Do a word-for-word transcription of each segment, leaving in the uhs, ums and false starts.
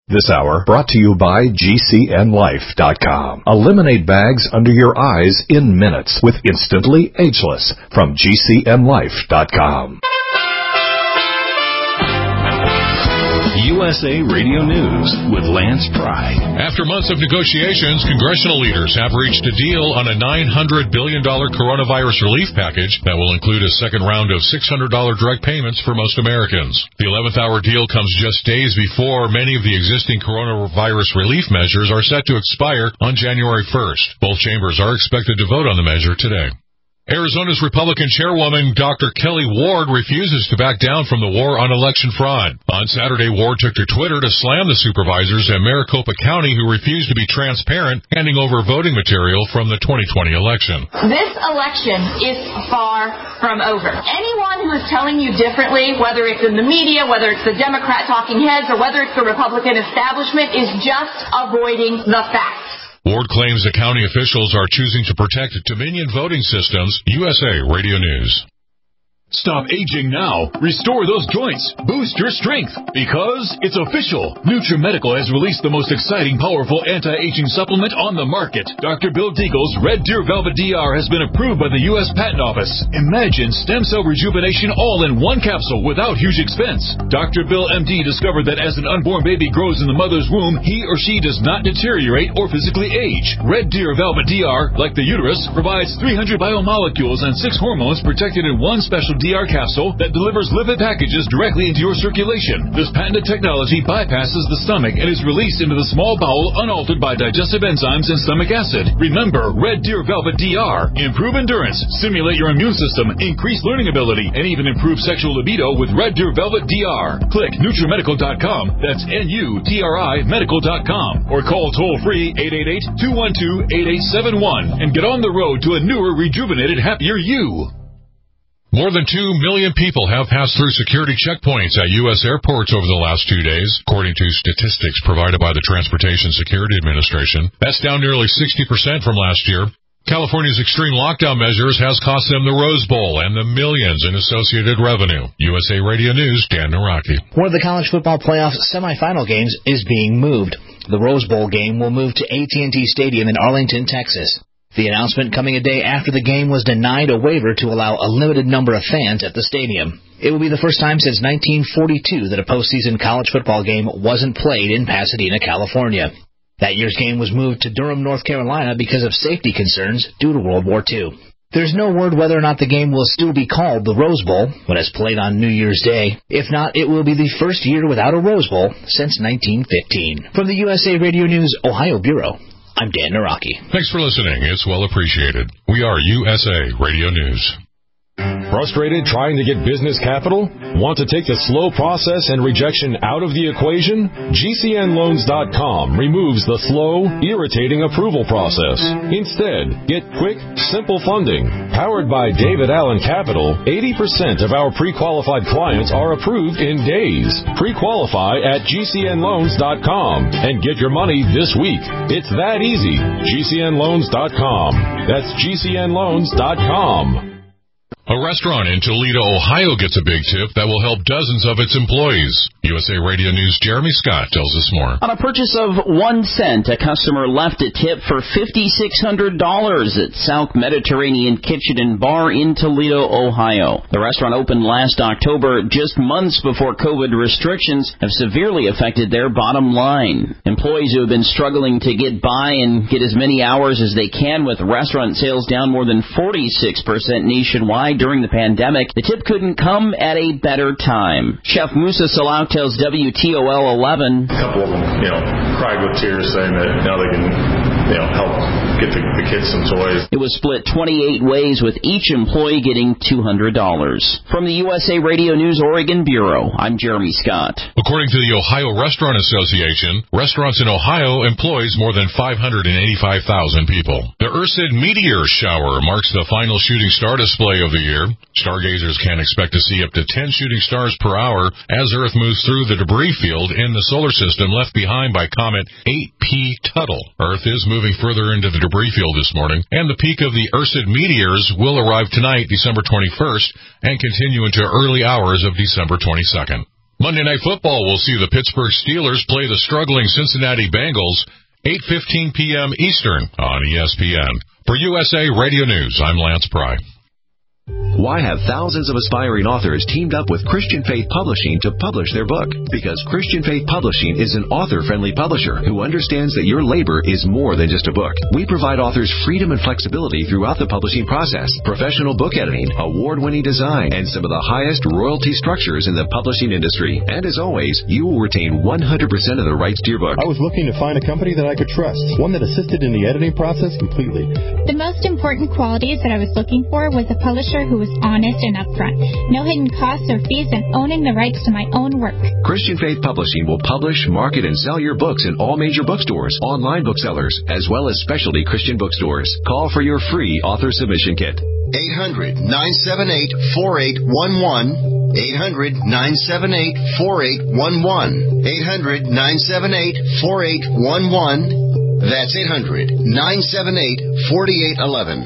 This hour brought to you by G C N Life dot com. Eliminate bags under your eyes in minutes with Instantly Ageless from G C N Life dot com. U S A Radio News with Lance Pry. After months of negotiations, congressional leaders have reached a deal on a nine hundred billion dollars coronavirus relief package that will include a second round of six hundred dollars direct payments for most Americans. The eleventh hour deal comes just days before many of the existing coronavirus relief measures are set to expire on January first. Both chambers are expected to vote on the measure today. Arizona's Republican chairwoman, Doctor Kelly Ward, refuses to back down from the war on election fraud. On Saturday, Ward took to Twitter to slam the supervisors in Maricopa County who refused to be transparent, handing over voting material from the twenty twenty election. This election is far from over. Anyone who is telling you differently, whether it's in the media, whether it's the Democrat talking heads, or whether it's the Republican establishment, is just avoiding the facts. Ward claims the county officials are choosing to protect Dominion voting systems. U S A Radio News. Stop aging now. Restore those joints. Boost your strength. Because it's official. NutriMedical has released the most exciting, powerful anti-aging supplement on the market. Doctor Bill Deagle's Red Deer Velvet D R has been approved by the U S Patent Office. Imagine stem cell rejuvenation all in one capsule without huge expense. Doctor Bill M D discovered that as an unborn baby grows in the mother's womb, he or she does not deteriorate or physically age. Red Deer Velvet D R, like the uterus, provides three hundred biomolecules and six hormones protected in one special D R capsule that delivers lipid packages directly into your circulation. This patented technology bypasses the stomach and is released into the small bowel unaltered by digestive enzymes and stomach acid. Remember, Red Deer Velvet D R. Improve endurance, stimulate your immune system, increase learning ability, and even improve sexual libido with Red Deer Velvet D R. Click NutriMedical dot com, that's N U T R I Medical dot com, or call toll-free eight eight eight, two one two, eight eight seven one and get on the road to a newer, rejuvenated, happier you. More than two million people have passed through security checkpoints at U S airports over the last two days, according to statistics provided by the Transportation Security Administration. That's down nearly sixty percent from last year. California's extreme lockdown measures has cost them the Rose Bowl and the millions in associated revenue. U S A Radio News, Dan Naraki. One of the college football playoff semifinal games is being moved. The Rose Bowl game will move to A T and T Stadium in Arlington, Texas. The announcement coming a day after the game was denied a waiver to allow a limited number of fans at the stadium. It will be the first time since nineteen forty-two that a postseason college football game wasn't played in Pasadena, California. That year's game was moved to Durham, North Carolina because of safety concerns due to World War Two. There's no word whether or not the game will still be called the Rose Bowl when it's played on New Year's Day. If not, it will be the first year without a Rose Bowl since nineteen fifteen. From the U S A Radio News Ohio Bureau, I'm Dan Naraki. Thanks for listening. It's well appreciated. We are U S A Radio News. Frustrated trying to get business capital? Want to take the slow process and rejection out of the equation? G C N Loans dot com removes the slow, irritating approval process. Instead, get quick, simple funding. Powered by David Allen Capital, eighty percent of our pre-qualified clients are approved in days. Pre-qualify at G C N Loans dot com and get your money this week. It's that easy. G C N Loans dot com. That's G C N Loans dot com. A restaurant in Toledo, Ohio gets a big tip that will help dozens of its employees. U S A Radio News' Jeremy Scott tells us more. On a purchase of one cent, a customer left a tip for five thousand six hundred dollars at South Mediterranean Kitchen and Bar in Toledo, Ohio. The restaurant opened last October, just months before COVID restrictions have severely affected their bottom line. Employees who have been struggling to get by and get as many hours as they can with restaurant sales down more than forty-six percent nationwide during the pandemic, the tip couldn't come at a better time. Chef Musa Salau tells W T O L eleven. A couple of them, you know, cried with tears saying that now they can, you know, help get the, the kids some toys. It was split twenty-eight ways, with each employee getting two hundred dollars. From the U S A Radio News Oregon Bureau, I'm Jeremy Scott. According to the Ohio Restaurant Association, restaurants in Ohio employs more than five hundred eighty-five thousand people. The Ursid Meteor Shower marks the final shooting star display of the year. Stargazers can expect to see up to ten shooting stars per hour as Earth moves through the debris field in the solar system left behind by comet eight P Tuttle. Earth is moving further into the debris field this morning, and the peak of the Ursid meteors will arrive tonight, December twenty-first, and continue into early hours of December twenty-second. Monday Night Football will see the Pittsburgh Steelers play the struggling Cincinnati Bengals, eight fifteen p.m. Eastern on E S P N. For U S A Radio News, I'm Lance Pry. Why have thousands of aspiring authors teamed up with Christian Faith Publishing to publish their book? Because Christian Faith Publishing is an author-friendly publisher who understands that your labor is more than just a book. We provide authors freedom and flexibility throughout the publishing process, professional book editing, award-winning design, and some of the highest royalty structures in the publishing industry. And as always, you will retain one hundred percent of the rights to your book. I was looking to find a company that I could trust, one that assisted in the editing process completely. The most important qualities that I was looking for was a publisher who was honest and upfront, no hidden costs or fees, and owning the rights to my own work. Christian Faith Publishing will publish, market, and sell your books in all major bookstores, online booksellers, as well as specialty Christian bookstores. Call for your free author submission kit. eight hundred, nine seven eight, four eight one one. eight hundred, nine seven eight, four eight one one. eight hundred, nine seven eight, four eight one one. That's eight hundred, nine seven eight, four eight one one.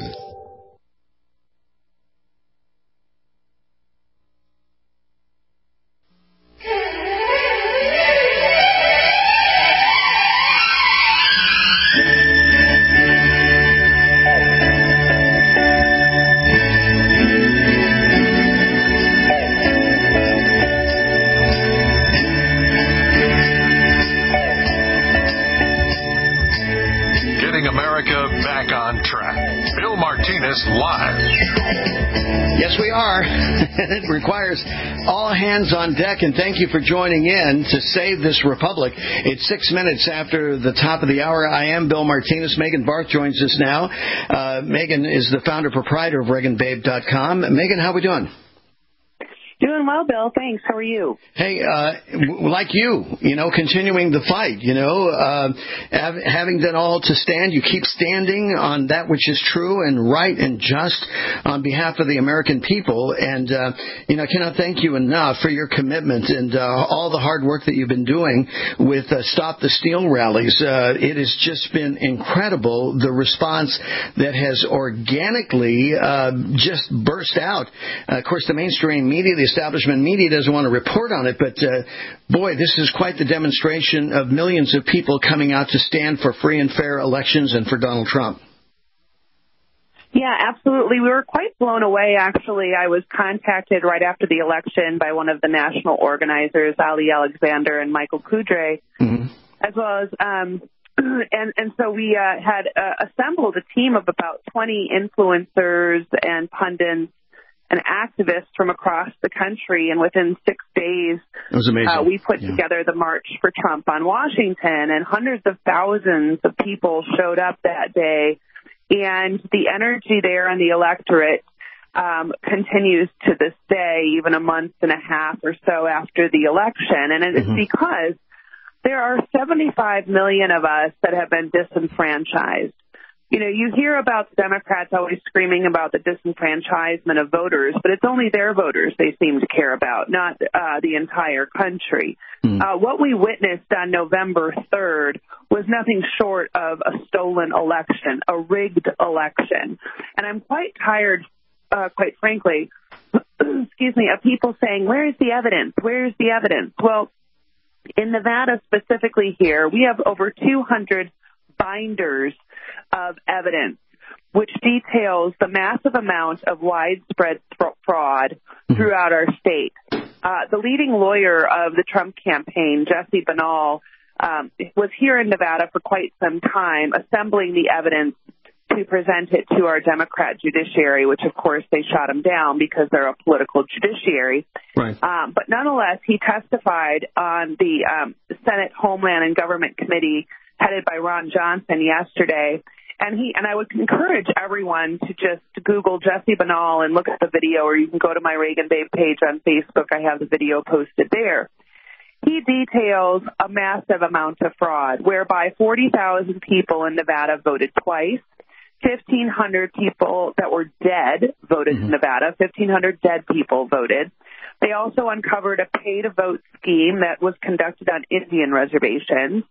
Live. Yes, we are. It requires all hands on deck, and thank you for joining in to Save This Republic. It's six minutes after the top of the hour. I am Bill Martinez. Megan Barth joins us now. Uh, Megan is the founder proprietor of Reagan Babe dot com. Megan, how are we doing? Doing well, Bill. Thanks. How are you? Hey, uh, like you, you know, continuing the fight, you know, uh, have, having done all to stand, you keep standing on that which is true and right and just on behalf of the American people. And, uh, you know, I cannot thank you enough for your commitment and uh, all the hard work that you've been doing with uh, Stop the Steal rallies. Uh, it has just been incredible, the response that has organically uh, just burst out. Uh, of course, the mainstream media, the establishment media doesn't want to report on it, but uh, boy, this is quite the demonstration of millions of people coming out to stand for free and fair elections and for Donald Trump. Yeah, absolutely. We were quite blown away, actually. I was contacted right after the election by one of the national organizers, Ali Alexander and Michael Kudre, mm-hmm. as well as, um, and, and so we uh, had uh, assembled a team of about twenty influencers and pundits and activists from across the country, and within six days, it was amazing. Uh, we put yeah. together the March for Trump on Washington, and hundreds of thousands of people showed up that day, and the energy there in the electorate um, continues to this day, even a month and a half or so after the election, and it's mm-hmm. because there are seventy-five million of us that have been disenfranchised. You know, you hear about the Democrats always screaming about the disenfranchisement of voters, but it's only their voters they seem to care about, not uh, the entire country. Mm. Uh, what we witnessed on November third was nothing short of a stolen election, a rigged election. And I'm quite tired, uh, quite frankly, excuse me, of people saying, where's the evidence? Where's the evidence? Well, in Nevada specifically here, we have over two hundred binders of evidence, which details the massive amount of widespread fraud throughout our state. Uh, the leading lawyer of the Trump campaign, Jesse Banal, um, was here in Nevada for quite some time, assembling the evidence to present it to our Democrat judiciary, which, of course, they shot him down because they're a political judiciary. Right. Um, but nonetheless, he testified on the um, Senate Homeland and Government Committee headed by Ron Johnson yesterday. And he and I would encourage everyone to just Google Jesse Banal and look at the video, or you can go to my Reagan Babe page on Facebook. I have the video posted there. He details a massive amount of fraud, whereby forty thousand people in Nevada voted twice, fifteen hundred people that were dead voted mm-hmm. in Nevada, fifteen hundred dead people voted. They also uncovered a pay-to-vote scheme that was conducted on Indian reservations.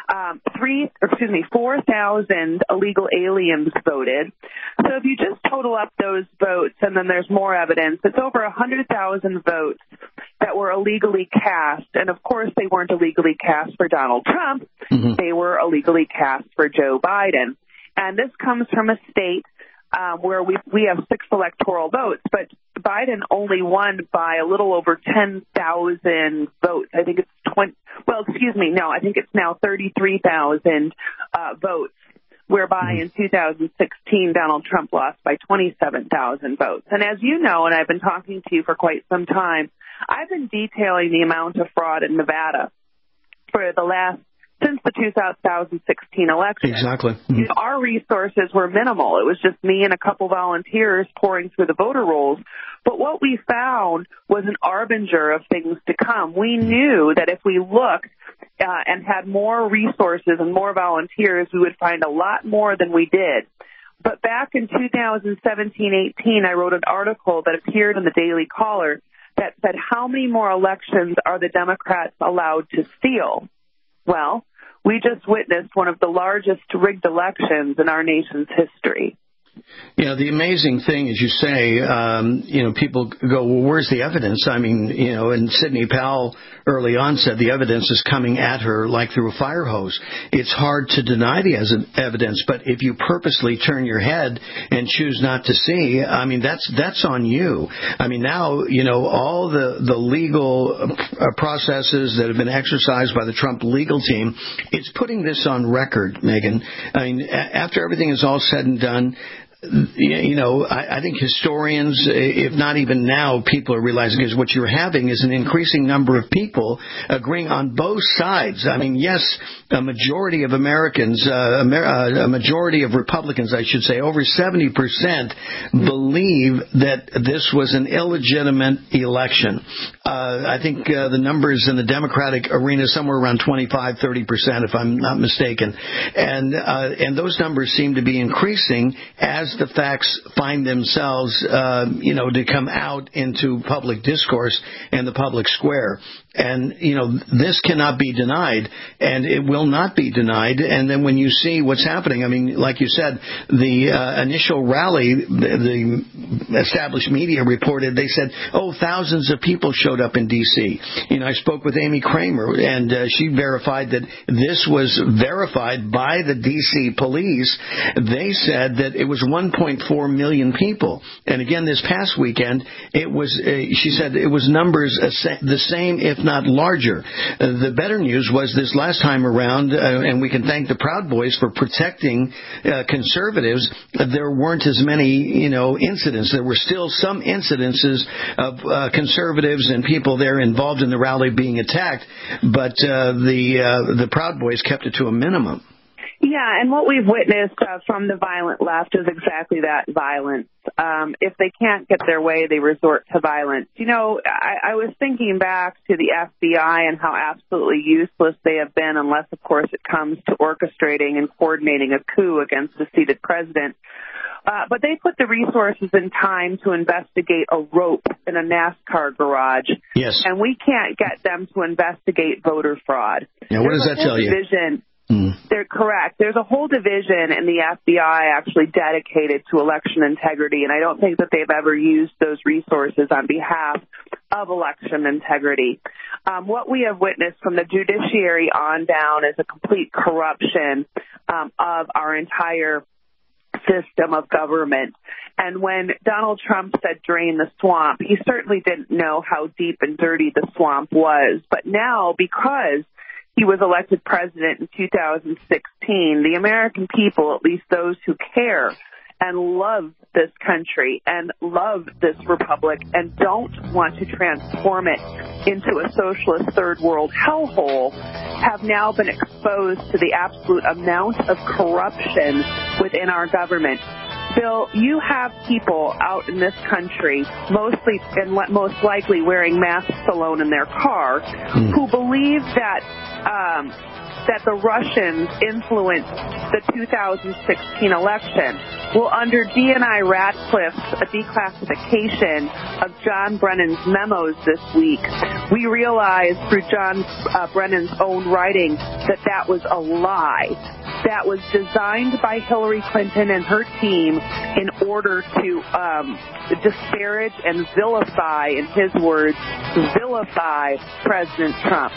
Um, three, excuse me, four thousand illegal aliens voted. So if you just total up those votes, and then there's more evidence, it's over one hundred thousand votes that were illegally cast. And of course, they weren't illegally cast for Donald Trump. Mm-hmm. They were illegally cast for Joe Biden. And this comes from a state um, where we we have six electoral votes, but Biden only won by a little over ten thousand votes. I think it's twenty. Well, excuse me. No, I think it's now thirty-three thousand uh, votes, whereby in two thousand sixteen, Donald Trump lost by twenty-seven thousand votes. And as you know, and I've been talking to you for quite some time, I've been detailing the amount of fraud in Nevada for the last, since the two thousand sixteen election. Exactly. Mm-hmm. You know, our resources were minimal. It was just me and a couple volunteers pouring through the voter rolls. But what we found was an harbinger of things to come. We knew that if we looked uh, and had more resources and more volunteers, we would find a lot more than we did. But back in two thousand seventeen eighteen, I wrote an article that appeared in the Daily Caller that said, how many more elections are the Democrats allowed to steal? Well, we just witnessed one of the largest rigged elections in our nation's history. You know, the amazing thing, as you say, um, you know, people go, well, where's the evidence? I mean, you know, and Sidney Powell early on said the evidence is coming at her like through a fire hose. It's hard to deny the evidence, but if you purposely turn your head and choose not to see, I mean, that's that's on you. I mean, now, you know, all the, the legal processes that have been exercised by the Trump legal team, it's putting this on record, Megan. I mean, after everything is all said and done, you know, I, I think historians, if not even now, people are realizing is what you're having is an increasing number of people agreeing on both sides. I mean, yes, a majority of Americans, uh, Amer- uh, a majority of Republicans, I should say, over seventy percent believe that this was an illegitimate election. Uh, I think uh, the numbers in the Democratic arena is somewhere around twenty-five, thirty percent, if I'm not mistaken. And, uh, and those numbers seem to be increasing as the facts find themselves, uh, you know, to come out into public discourse and the public square. And, you know, this cannot be denied, and it will not be denied. And then when you see what's happening, I mean, like you said, the uh, initial rally, the, the established media reported, they said, oh, thousands of people showed up in D C You know, I spoke with Amy Kramer, and uh, she verified that this was verified by the D C police. They said that it was one point four million people. And again, this past weekend, it was, uh, she said, it was numbers uh, the same, if not larger. Uh, the better news was this last time around, uh, and we can thank the Proud Boys for protecting uh, conservatives, uh, there weren't as many, you know, incidents. There were still some incidences of uh, conservatives and people there involved in the rally being attacked, but uh, the uh, the Proud Boys kept it to a minimum. Yeah, and what we've witnessed uh, from the violent left is exactly that, violence. Um, if they can't get their way, they resort to violence. You know, I, I was thinking back to the F B I and how absolutely useless they have been, unless, of course, it comes to orchestrating and coordinating a coup against the seated president. Uh, but they put the resources and time to investigate a rope in a NASCAR garage. Yes. And we can't get them to investigate voter fraud. Now, what does that tell you? Division. Mm. They're correct. There's a whole division in the F B I actually dedicated to election integrity, and I don't think that they've ever used those resources on behalf of election integrity. Um, what we have witnessed from the judiciary on down is a complete corruption um, of our entire system of government. And when Donald Trump said drain the swamp, he certainly didn't know how deep and dirty the swamp was. But now, because he was elected president in two thousand sixteen, the American people, at least those who care and love this country and love this republic and don't want to transform it into a socialist third world hellhole, have now been exposed to the absolute amount of corruption within our government. Bill, you have people out in this country, mostly and most likely wearing masks alone in their car, mm. who believe that um, that the Russians influenced the two thousand sixteen election. Well, under D N I Radcliffe's declassification of John Brennan's memos this week, we realized through John uh, Brennan's own writing that that was a lie. That was designed by Hillary Clinton and her team in order to um, disparage and vilify, in his words, vilify President Trump.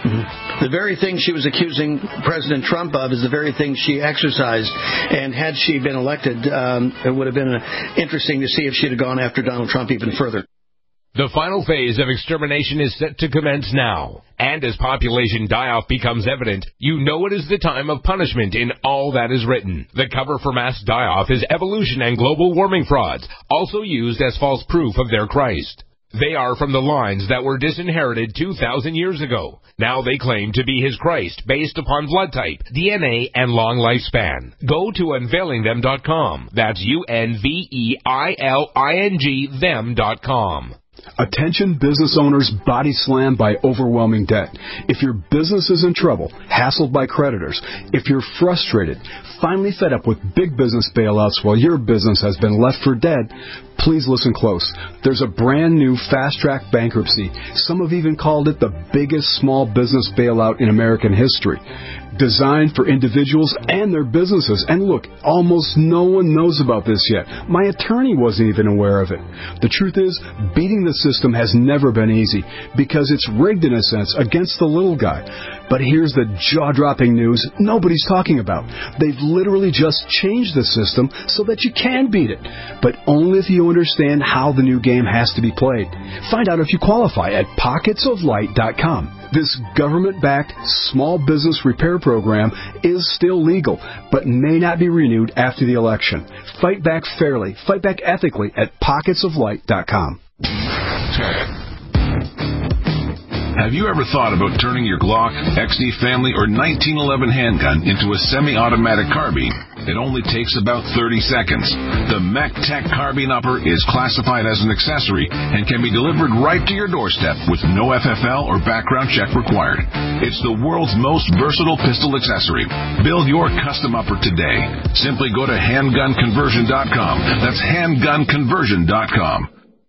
The very thing she was accusing President Trump of is the very thing she exercised. And had she been elected, um, it would have been uh, interesting to see if she'd have gone after Donald Trump even further. The final phase of extermination is set to commence now. And as population die-off becomes evident, you know it is the time of punishment in all that is written. The cover for mass die-off is evolution and global warming frauds, also used as false proof of their Christ. They are from the lines that were disinherited two thousand years ago. Now they claim to be his Christ based upon blood type, D N A, and long lifespan. Go to unveiling them dot com. That's U N V E I L I N G them dot com. Attention business owners body slammed by overwhelming debt. If your business is in trouble, hassled by creditors, if you're frustrated, finally fed up with big business bailouts while your business has been left for dead, please listen close. There's a brand new fast-track bankruptcy. Some have even called it the biggest small business bailout in American history. Designed for individuals and their businesses. And look, almost no one knows about this yet. My attorney wasn't even aware of it. The truth is, beating the system has never been easy because it's rigged in a sense against the little guy. But here's the jaw-dropping news nobody's talking about. They've literally just changed the system so that you can beat it. But only if you understand how the new game has to be played. Find out if you qualify at pockets of light dot com. This government-backed small business repair program is still legal, but may not be renewed after the election. Fight back fairly, fight back ethically at pockets of light dot com. Have you ever thought about turning your Glock, X D Family, or nineteen eleven handgun into a semi-automatic carbine? It only takes about thirty seconds. The MechTech Carbine Upper is classified as an accessory and can be delivered right to your doorstep with no F F L or background check required. It's the world's most versatile pistol accessory. Build your custom upper today. Simply go to handgun conversion dot com. That's handgun conversion dot com.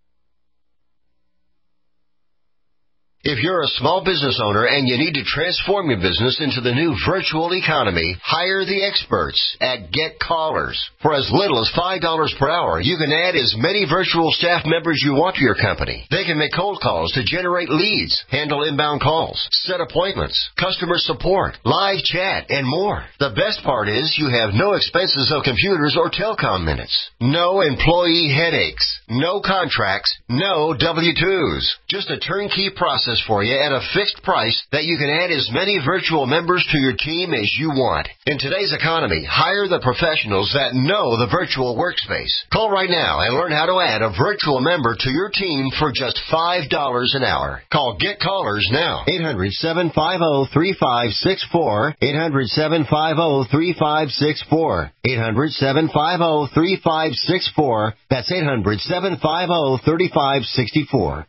If you're a small business owner and you need to transform your business into the new virtual economy, hire the experts at Get Callers. For as little as five dollars per hour, you can add as many virtual staff members you want to your company. They can make cold calls to generate leads, handle inbound calls, set appointments, customer support, live chat, and more. The best part is you have no expenses of computers or telecom minutes. No employee headaches. No contracts. No W two's. Just a turnkey process for you at a fixed price that you can add as many virtual members to your team as you want. In today's economy, hire the professionals that know the virtual workspace. Call right now and learn how to add a virtual member to your team for just five dollars an hour. Call Get Callers now. eight hundred, seven five zero, three five six four. eight hundred, seven five zero, three five six four. eight hundred, seven five zero, three five six four. That's eight hundred, seven five zero, three five six four.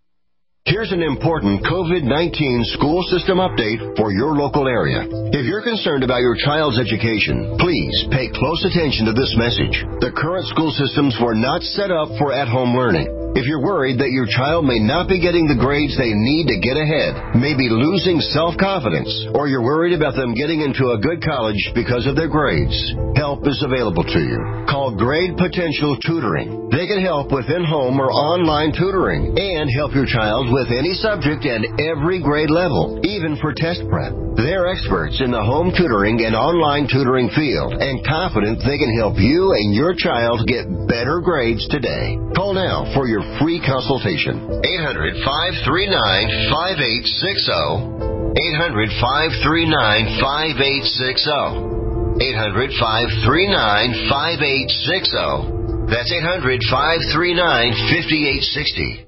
Here's an important COVID nineteen school system update for your local area. If you're concerned about your child's education, please pay close attention to this message. The current school systems were not set up for at-home learning. If you're worried that your child may not be getting the grades they need to get ahead, maybe losing self-confidence, or you're worried about them getting into a good college because of their grades, help is available to you. Call Grade Potential Tutoring. They can help with in-home or online tutoring and help your child with any subject and every grade level, even for test prep. They're experts in the home tutoring and online tutoring field and confident they can help you and your child get better grades today. Call now for your free consultation. eight hundred, five three nine, five eight six zero. eight hundred, five three nine, five eight six zero. eight hundred, five three nine, five eight six zero. That's eight hundred, five three nine, five eight six zero.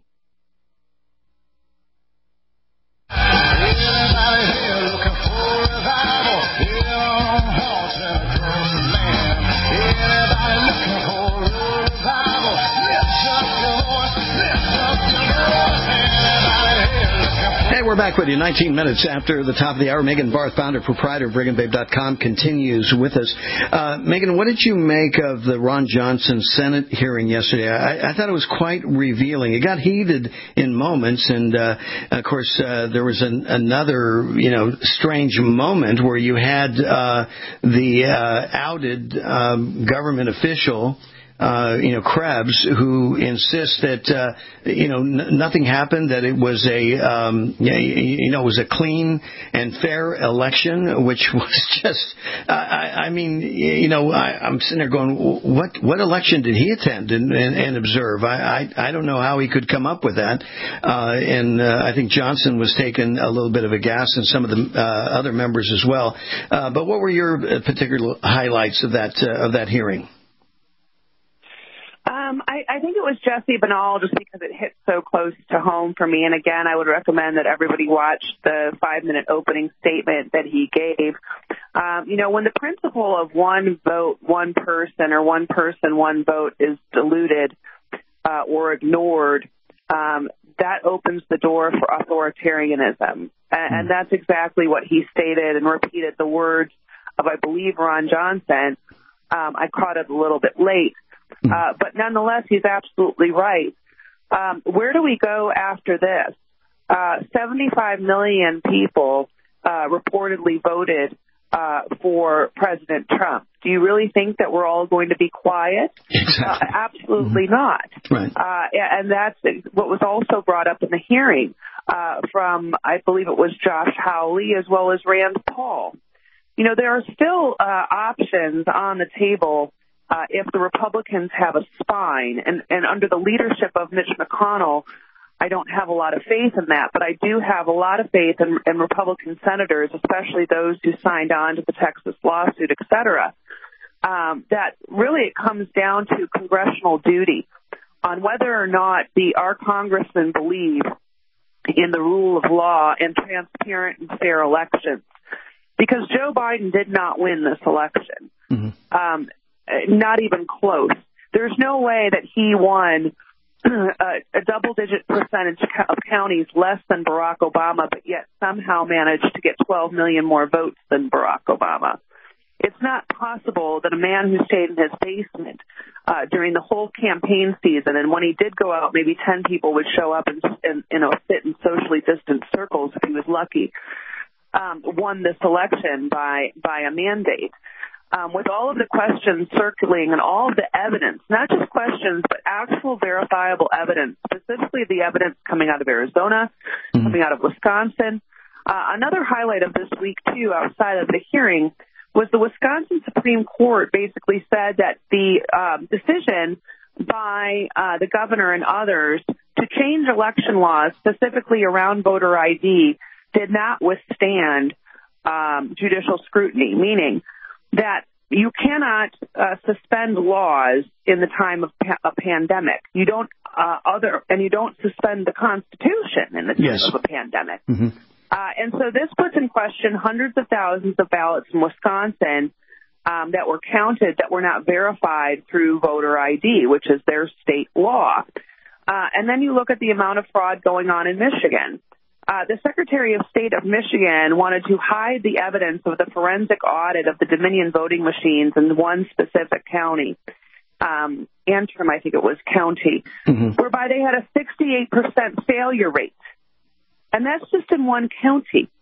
we're back with you. nineteen minutes after the top of the hour. Megan Barth, founder, proprietor of Brigham Babe dot com, continues with us. Uh, Megan, what did you make of the Ron Johnson Senate hearing yesterday? I, I thought it was quite revealing. It got heated in moments, and uh, of course, uh, there was an, another, you know, strange moment where you had uh, the uh, outed um, government official. Uh, you know, Krebs, who insists that, uh, you know, n- nothing happened, that it was a, um, you know, it was a clean and fair election, which was just, uh, I, I mean, you know, I, I'm sitting there going, what, what election did he attend and, and, and observe? I, I, I don't know how he could come up with that. Uh, and, uh, I think Johnson was taking a little bit of a gas, and some of the, uh, other members as well. Uh, but what were your particular highlights of that, uh, of that hearing? Um, I, I think it was Jesse Binnall, just because it hit so close to home for me. And again, I would recommend that everybody watch the five-minute opening statement that he gave. Um, you know, when the principle of one vote, one person, or one person, one vote is diluted uh, or ignored, um, that opens the door for authoritarianism. And, and that's exactly what he stated and repeated the words of, I believe, Ron Johnson. Um, I caught it a little bit late. Uh, but nonetheless, he's absolutely right. Um, where do we go after this? Uh, seventy-five million people uh, reportedly voted uh, for President Trump. Do you really think that we're all going to be quiet? Exactly. Uh, absolutely mm-hmm. not. Right. Uh, and that's what was also brought up in the hearing uh, from, I believe it was Josh Hawley as well as Rand Paul. You know, there are still uh, options on the table Uh, if the Republicans have a spine, and, and under the leadership of Mitch McConnell, I don't have a lot of faith in that, but I do have a lot of faith in, in Republican senators, especially those who signed on to the Texas lawsuit, et cetera, um, that really it comes down to congressional duty on whether or not the our congressmen believe in the rule of law and transparent and fair elections. Because Joe Biden did not win this election. Mm-hmm. Um, Not even close. There's no way that he won a, a double-digit percentage of counties less than Barack Obama, but yet somehow managed to get twelve million more votes than Barack Obama. It's not possible that a man who stayed in his basement uh, during the whole campaign season, and when he did go out, maybe ten people would show up and, and you know, sit in socially distant circles if he was lucky, um, won this election by by a mandate. Um, with all of the questions circulating and all of the evidence, not just questions, but actual verifiable evidence, specifically the evidence coming out of Arizona, mm-hmm. coming out of Wisconsin. Uh, another highlight of this week, too, outside of the hearing, was the Wisconsin Supreme Court basically said that the um, decision by uh, the governor and others to change election laws, specifically around voter I D, did not withstand um, judicial scrutiny, meaning that you cannot uh, suspend laws in the time of pa- a pandemic. You don't uh, other, and you don't suspend the Constitution in the time yes. of a pandemic. Mm-hmm. Uh, and so this puts in question hundreds of thousands of ballots in Wisconsin um, that were counted that were not verified through voter I D, which is their state law. Uh, and then you look at the amount of fraud going on in Michigan. Uh, the Secretary of State of Michigan wanted to hide the evidence of the forensic audit of the Dominion voting machines in one specific county, um, Antrim, I think it was, county, mm-hmm. whereby they had a sixty-eight percent failure rate. And that's just in one county.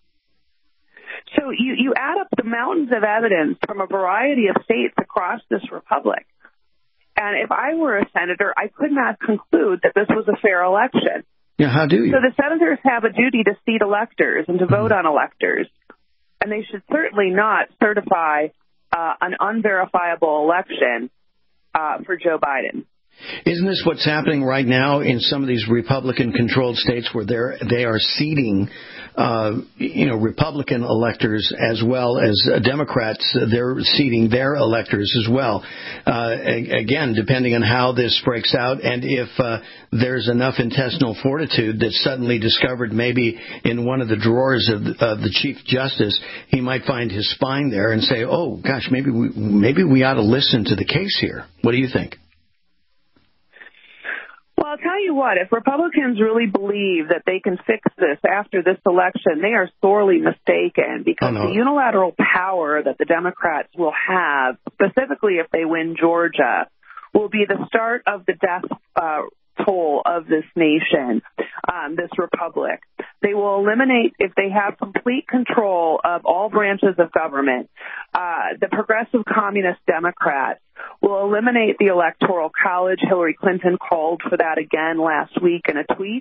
So you, you add up the mountains of evidence from a variety of states across this republic. And if I were a senator, I could not conclude that this was a fair election. Yeah, how do you? So the senators have a duty to seat electors and to vote on electors, and they should certainly not certify uh, an unverifiable election uh, for Joe Biden. Isn't this what's happening right now in some of these Republican-controlled states where they're they are seating, uh, you know, Republican electors as well as uh, Democrats? They're seating their electors as well. Uh, again, depending on how this breaks out, and if uh, there's enough intestinal fortitude that's suddenly discovered, maybe in one of the drawers of, of the Chief Justice, he might find his spine there and say, "Oh, gosh, maybe we maybe we ought to listen to the case here." What do you think? Well, I'll tell you what, if Republicans really believe that they can fix this after this election, they are sorely mistaken, because oh, no. the unilateral power that the Democrats will have, specifically if they win Georgia, will be the start of the death uh, toll of this nation, um, this republic. They will eliminate, if they have complete control of all branches of government, uh, the progressive communist Democrats will eliminate the Electoral College. Hillary Clinton called for that again last week in a tweet.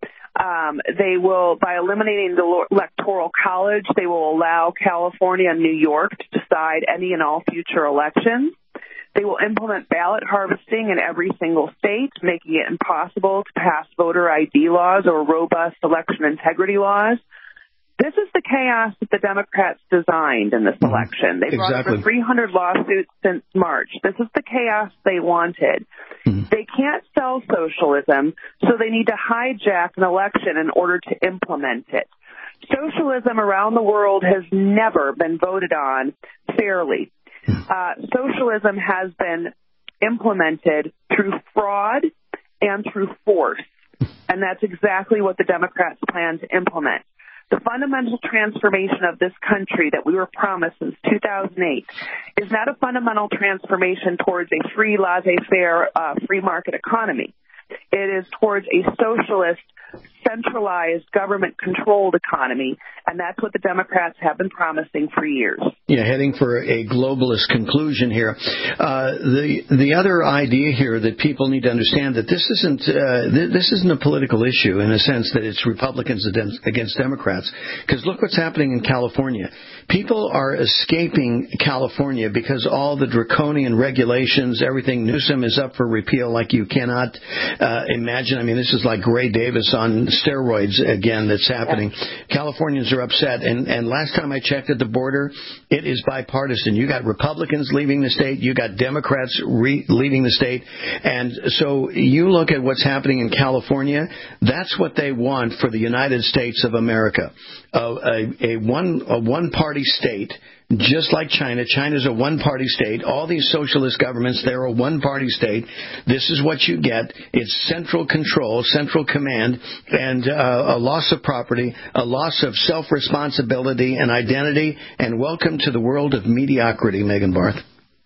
Um, they will, by eliminating the Electoral College, they will allow California and New York to decide any and all future elections. They will implement ballot harvesting in every single state, making it impossible to pass voter I D laws or robust election integrity laws. This is the chaos that the Democrats designed in this election. They brought exactly. over three hundred lawsuits since March. This is the chaos they wanted. Mm-hmm. They can't sell socialism, so they need to hijack an election in order to implement it. Socialism around the world has never been voted on fairly. Uh, socialism has been implemented through fraud and through force, and that's exactly what the Democrats plan to implement. The fundamental transformation of this country that we were promised since two thousand eight is not a fundamental transformation towards a free, laissez-faire, uh, free market economy. It is towards a socialist, centralized, government-controlled economy, and that's what the Democrats have been promising for years. Yeah, heading for a globalist conclusion here. Uh, the the other idea here that people need to understand that this isn't uh, th- this isn't a political issue in a sense that it's Republicans against Democrats. Because look what's happening in California. People are escaping California because all the draconian regulations, everything. Newsom is up for repeal like you cannot uh, imagine. I mean, this is like Gray Davis on steroids again that's happening. Yeah. Californians are upset, and, and last time I checked at the border, it is bipartisan. You got Republicans leaving the state, you got Democrats re- leaving the state, and so you look at what's happening in California, that's what they want for the United States of America. Uh, a, a one a one-party state, just like China. China's a one-party state. All these socialist governments, they're a one-party state. This is what you get. It's central control, central command, and uh, a loss of property, a loss of self-responsibility and identity, and welcome to the world of mediocrity, Megan Barth.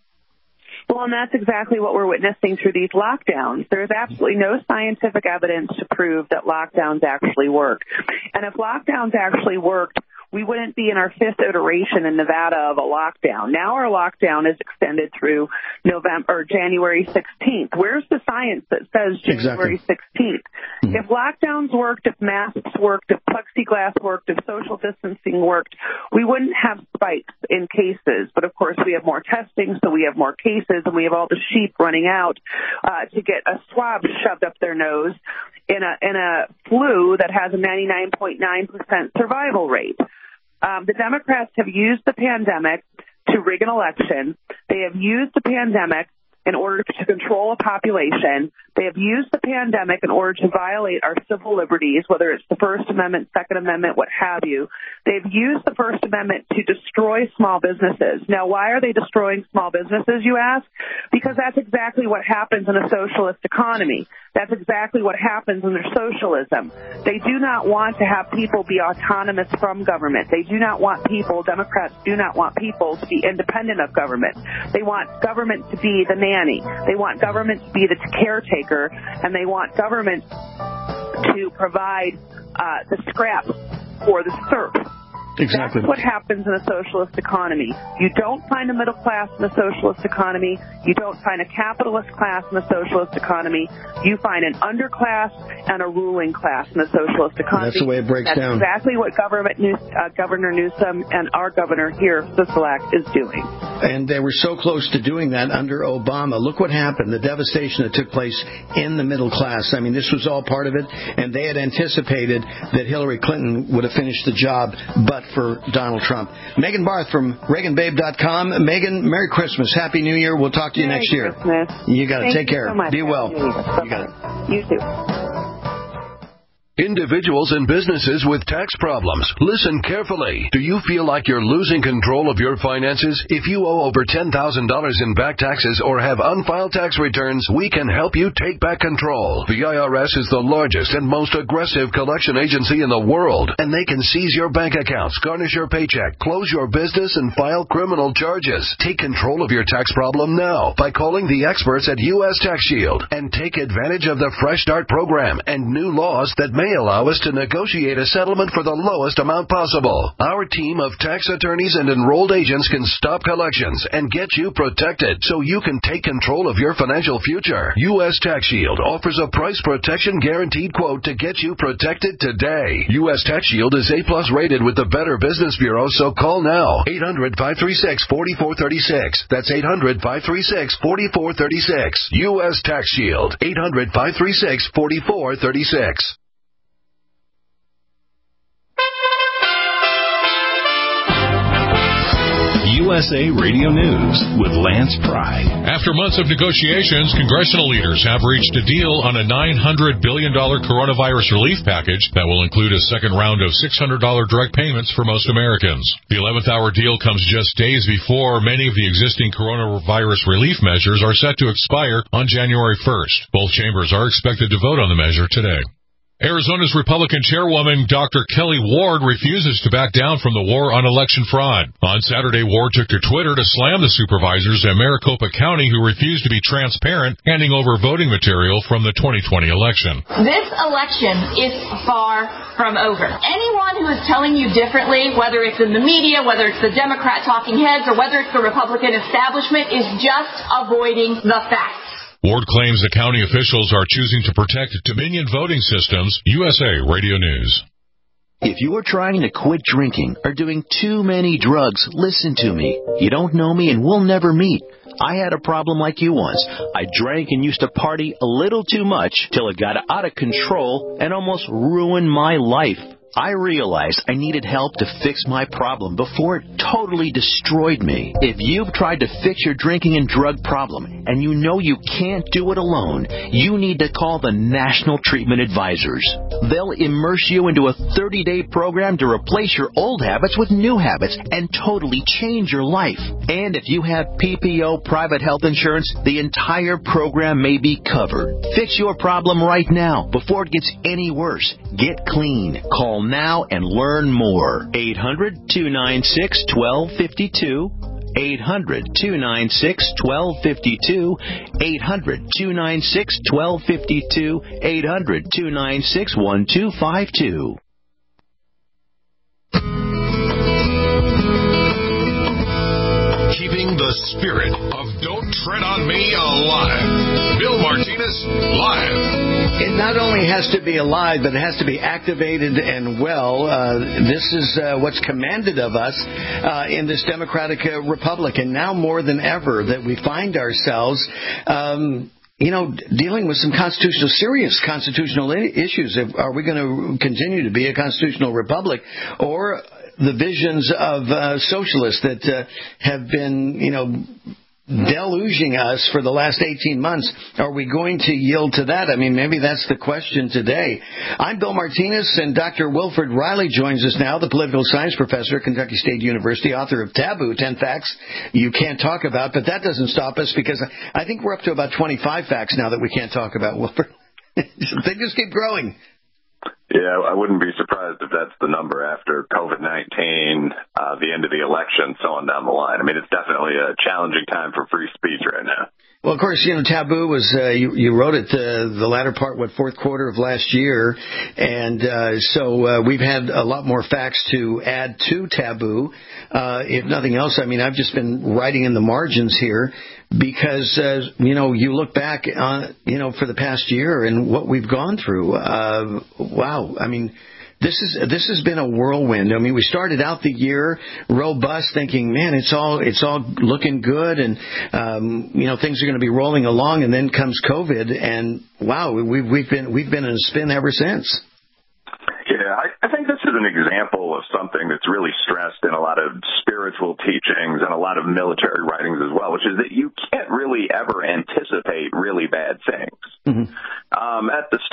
Well, and that's exactly what we're witnessing through these lockdowns. There's absolutely no scientific evidence to prove that lockdowns actually work. And if lockdowns actually worked, we wouldn't be in our fifth iteration in Nevada of a lockdown. Now our lockdown is extended through November or January sixteenth. Where's the science that says January sixteenth? Mm-hmm. If lockdowns worked, if masks worked, if plexiglass worked, if social distancing worked, we wouldn't have spikes in cases. But of course, we have more testing, so we have more cases, and we have all the sheep running out uh, to get a swab shoved up their nose in a in a flu that has a ninety-nine point nine percent survival rate. Um, the Democrats have used the pandemic to rig an election. They have used the pandemic in order to control a population. They have used the pandemic in order to violate our civil liberties, whether it's the First Amendment, Second Amendment, what have you. They've used the First Amendment to destroy small businesses. Now, why are they destroying small businesses, you ask? Because that's exactly what happens in a socialist economy. That's exactly what happens under socialism. They do not want to have people be autonomous from government. They do not want people, Democrats do not want people to be independent of government. They want government to be the nanny. They want government to be the caretaker, and they want government to provide uh, the scraps for the serf. Exactly. That's what happens in a socialist economy. You don't find a middle class in a socialist economy. You don't find a capitalist class in a socialist economy. You find an underclass and a ruling class in a socialist economy. That's the way it breaks That's down. That's exactly what government News, uh, Governor Newsom and our governor here, Sisolak, is doing. And they were so close to doing that under Obama. Look what happened, the devastation that took place in the middle class. I mean, this was all part of it, and they had anticipated that Hillary Clinton would have finished the job, but for Donald Trump. Megan Barth from Reagan Babe dot com. Megan, Merry Christmas. Happy New Year. We'll talk to you Merry next year. Christmas. You got it. Thank Take you care. So much. Be well. You got it. You too. Individuals and businesses with tax problems, listen carefully. Do you feel like you're losing control of your finances? If you owe over ten thousand dollars in back taxes or have unfiled tax returns, we can help you take back control. The I R S is the largest and most aggressive collection agency in the world, and they can seize your bank accounts, garnish your paycheck, close your business, and file criminal charges. Take control of your tax problem now by calling the experts at U S Tax Shield and take advantage of the Fresh Start program and new laws that may allow us to negotiate a settlement for the lowest amount possible. Our team of tax attorneys and enrolled agents can stop collections and get you protected so you can take control of your financial future. U S Tax Shield offers a price protection guaranteed quote to get you protected today. U S Tax Shield is A plus rated with the Better Business Bureau, so call now. eight hundred, five three six, four four three six. That's eight hundred, five three six, four four three six. U S Tax Shield. eight hundred, five three six, four four three six. U S A Radio News with Lance Pry. After months of negotiations, congressional leaders have reached a deal on a nine hundred billion dollars coronavirus relief package that will include a second round of six hundred dollars direct payments for most Americans. The eleventh hour deal comes just days before many of the existing coronavirus relief measures are set to expire on January first. Both chambers are expected to vote on the measure today. Arizona's Republican chairwoman, Doctor Kelly Ward, refuses to back down from the war on election fraud. On Saturday, Ward took to Twitter to slam the supervisors at Maricopa County who refused to be transparent, handing over voting material from the twenty twenty election. This election is far from over. Anyone who is telling you differently, whether it's in the media, whether it's the Democrat talking heads, or whether it's the Republican establishment, is just avoiding the facts. Ward claims the county officials are choosing to protect Dominion voting systems. U S A Radio News. If you are trying to quit drinking or doing too many drugs, listen to me. You don't know me and we'll never meet. I had a problem like you once. I drank and used to party a little too much till it got out of control and almost ruined my life. I realized I needed help to fix my problem before it totally destroyed me. If you've tried to fix your drinking and drug problem and you know you can't do it alone, you need to call the National Treatment Advisors. They'll immerse you into a thirty-day program to replace your old habits with new habits and totally change your life. And if you have P P O private health insurance, the entire program may be covered. Fix your problem right now before it gets any worse. Get clean. Call now and learn more. eight hundred, two nine six, one two five two. eight hundred, two nine six, one two five two. eight hundred, two nine six, one two five two. eight hundred, two nine six, one two five two. Keeping the spirit of Don't Tread on Me alive. Bill Martinez, live. It not only has to be alive, but it has to be activated and well. Uh, this is uh, what's commanded of us uh, in this democratic uh, republic. And now more than ever that we find ourselves um, you know, dealing with some constitutional, serious constitutional issues. Are we going to continue to be a constitutional republic, or the visions of uh, socialists that uh, have been, you know, deluging us for the last eighteen months? Are we going to yield to that? I mean, maybe that's the question today. I'm Bill Martinez, and Doctor Wilfred Riley joins us now, the political science professor at Kentucky State University, author of Taboo, ten Facts You Can't Talk About. But that doesn't stop us, because I think we're up to about twenty-five facts now that we can't talk about, Wilfred. They just keep growing. Yeah, I wouldn't be surprised if that's the number after COVID nineteen, uh, the end of the election, so on down the line. I mean, it's definitely a challenging time for free speech right now. Well, of course, you know, Taboo was, uh, you, you wrote it uh, the latter part, what, fourth quarter of last year. And uh, so uh, we've had a lot more facts to add to Taboo. Uh, if nothing else, I mean, I've just been writing in the margins here because, uh, you know, you look back on, you know, for the past year and what we've gone through. Uh, wow. I mean, This is this has been a whirlwind. I mean, we started out the year robust, thinking, man, it's all it's all looking good, and um, you know, things are going to be rolling along. And then comes COVID, and wow, we've we've been we've been in a spin ever since. Yeah, I, I think this is an example of something that's really stressed in a lot of spiritual teachings and a lot of military writings as well, which is that you can't really ever anticipate really bad things. Mm-hmm. Um, at the start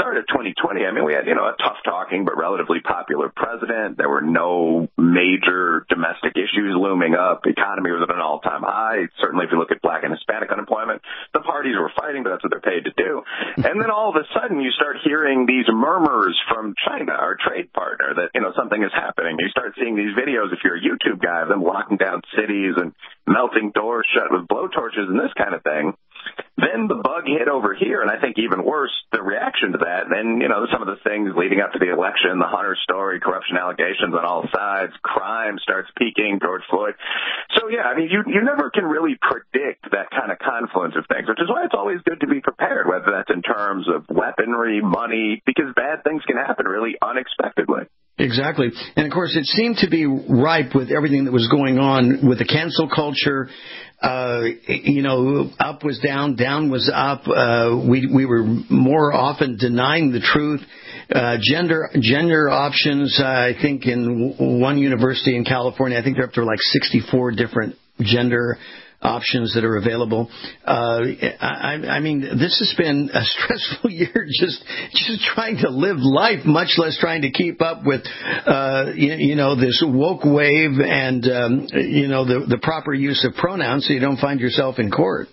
start of twenty twenty, I mean, we had, you know, a tough-talking but relatively popular president. There were no major domestic issues looming up. The economy was at an all-time high. Certainly, if you look at black and Hispanic unemployment, the parties were fighting, but that's what they're paid to do. And then all of a sudden, you start hearing these murmurs from China, our trade partner, that, you know, something is happening. You start seeing these videos, if you're a YouTube guy, of them locking down cities and melting doors shut with blowtorches and this kind of thing. Then the bug hit over here, and I think even worse, the reaction to that. And, you know, some of the things leading up to the election, the Hunter story, corruption allegations on all sides, crime starts peaking, George Floyd. So, yeah, I mean, you you never can really predict that kind of confluence of things, which is why it's always good to be prepared, whether that's in terms of weaponry, money, because bad things can happen really unexpectedly. Exactly. And, of course, it seemed to be ripe with everything that was going on with the cancel culture. Uh, you know, up was down, down was up. Uh, we we were more often denying the truth. Uh, gender gender options, uh, I think in one university in California, I think they're up to like sixty-four different gender options that are available. Uh, I, I mean, this has been a stressful year just just trying to live life, much less trying to keep up with, uh, you, you know, this woke wave and, um, you know, the, the proper use of pronouns so you don't find yourself in court.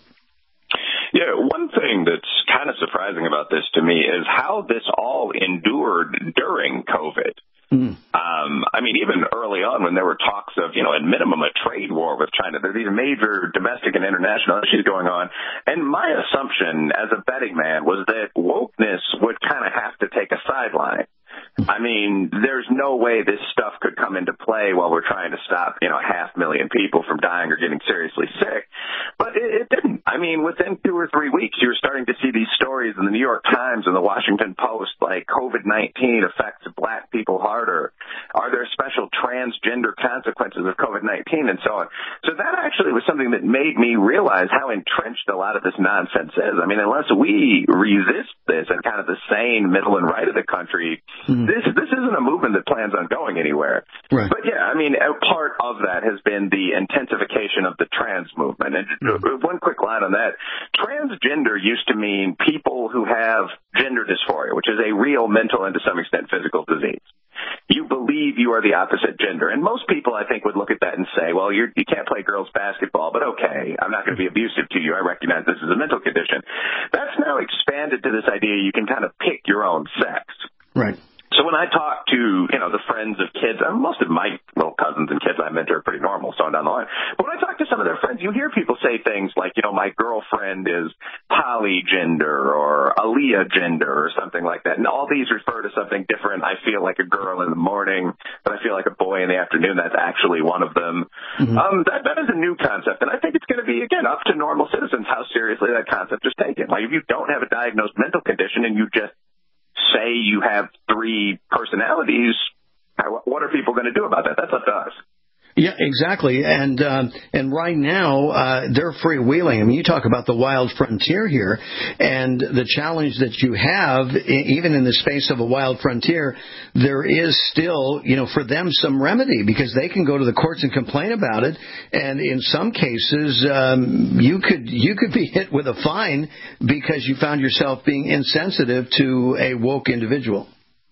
Yeah, one thing that's kind of surprising about this to me is how this all endured during COVID. Mm. Um, I mean, even early on when there were talks of, you know, at minimum a trade war with China, there are these major domestic and international issues going on. And my assumption as a betting man was that wokeness would kind of have to take a sideline. I mean, there's no way this stuff could come into play while we're trying to stop, you know, half a million people from dying or getting seriously sick. But it, it didn't. I mean, within two or three weeks, you were starting to see these stories in the New York Times and the Washington Post, like COVID nineteen affects black people harder. Are there special transgender consequences of COVID nineteen and so on? So that actually was something that made me realize how entrenched a lot of this nonsense is. I mean, unless we resist this and kind of the sane middle and right of the country, mm-hmm. This this isn't a movement that plans on going anywhere. Right. But, yeah, I mean, a part of that has been the intensification of the trans movement. And mm-hmm. one quick line on that, transgender used to mean people who have gender dysphoria, which is a real mental and to some extent physical disease. You believe you are the opposite gender. And most people, I think, would look at that and say, well, you're, you can't play girls basketball, but okay, I'm not going to be abusive to you. I recognize this is a mental condition. That's now expanded to this idea you can kind of pick your own sex. Right. So when I talk to, you know, the friends of kids, I mean, most of my little cousins and kids I mentor are pretty normal, so on down the line. But when I talk to some of their friends, you hear people say things like, you know, my girlfriend is polygender or Aaliyah gender or something like that. And all these refer to something different. I feel like a girl in the morning, but I feel like a boy in the afternoon. That's actually one of them. Mm-hmm. Um, that, that is a new concept. And I think it's going to be, again, up to normal citizens how seriously that concept is taken. Like if you don't have a diagnosed mental condition and you just say you have three personalities, what are people going to do about that? That's up to us. Yeah, exactly. And uh, and right now, uh, they're freewheeling. I mean, you talk about the wild frontier here, and the challenge that you have, even in the space of a wild frontier, there is still, you know, for them some remedy because they can go to the courts and complain about it. And in some cases, um, you could you could be hit with a fine because you found yourself being insensitive to a woke individual.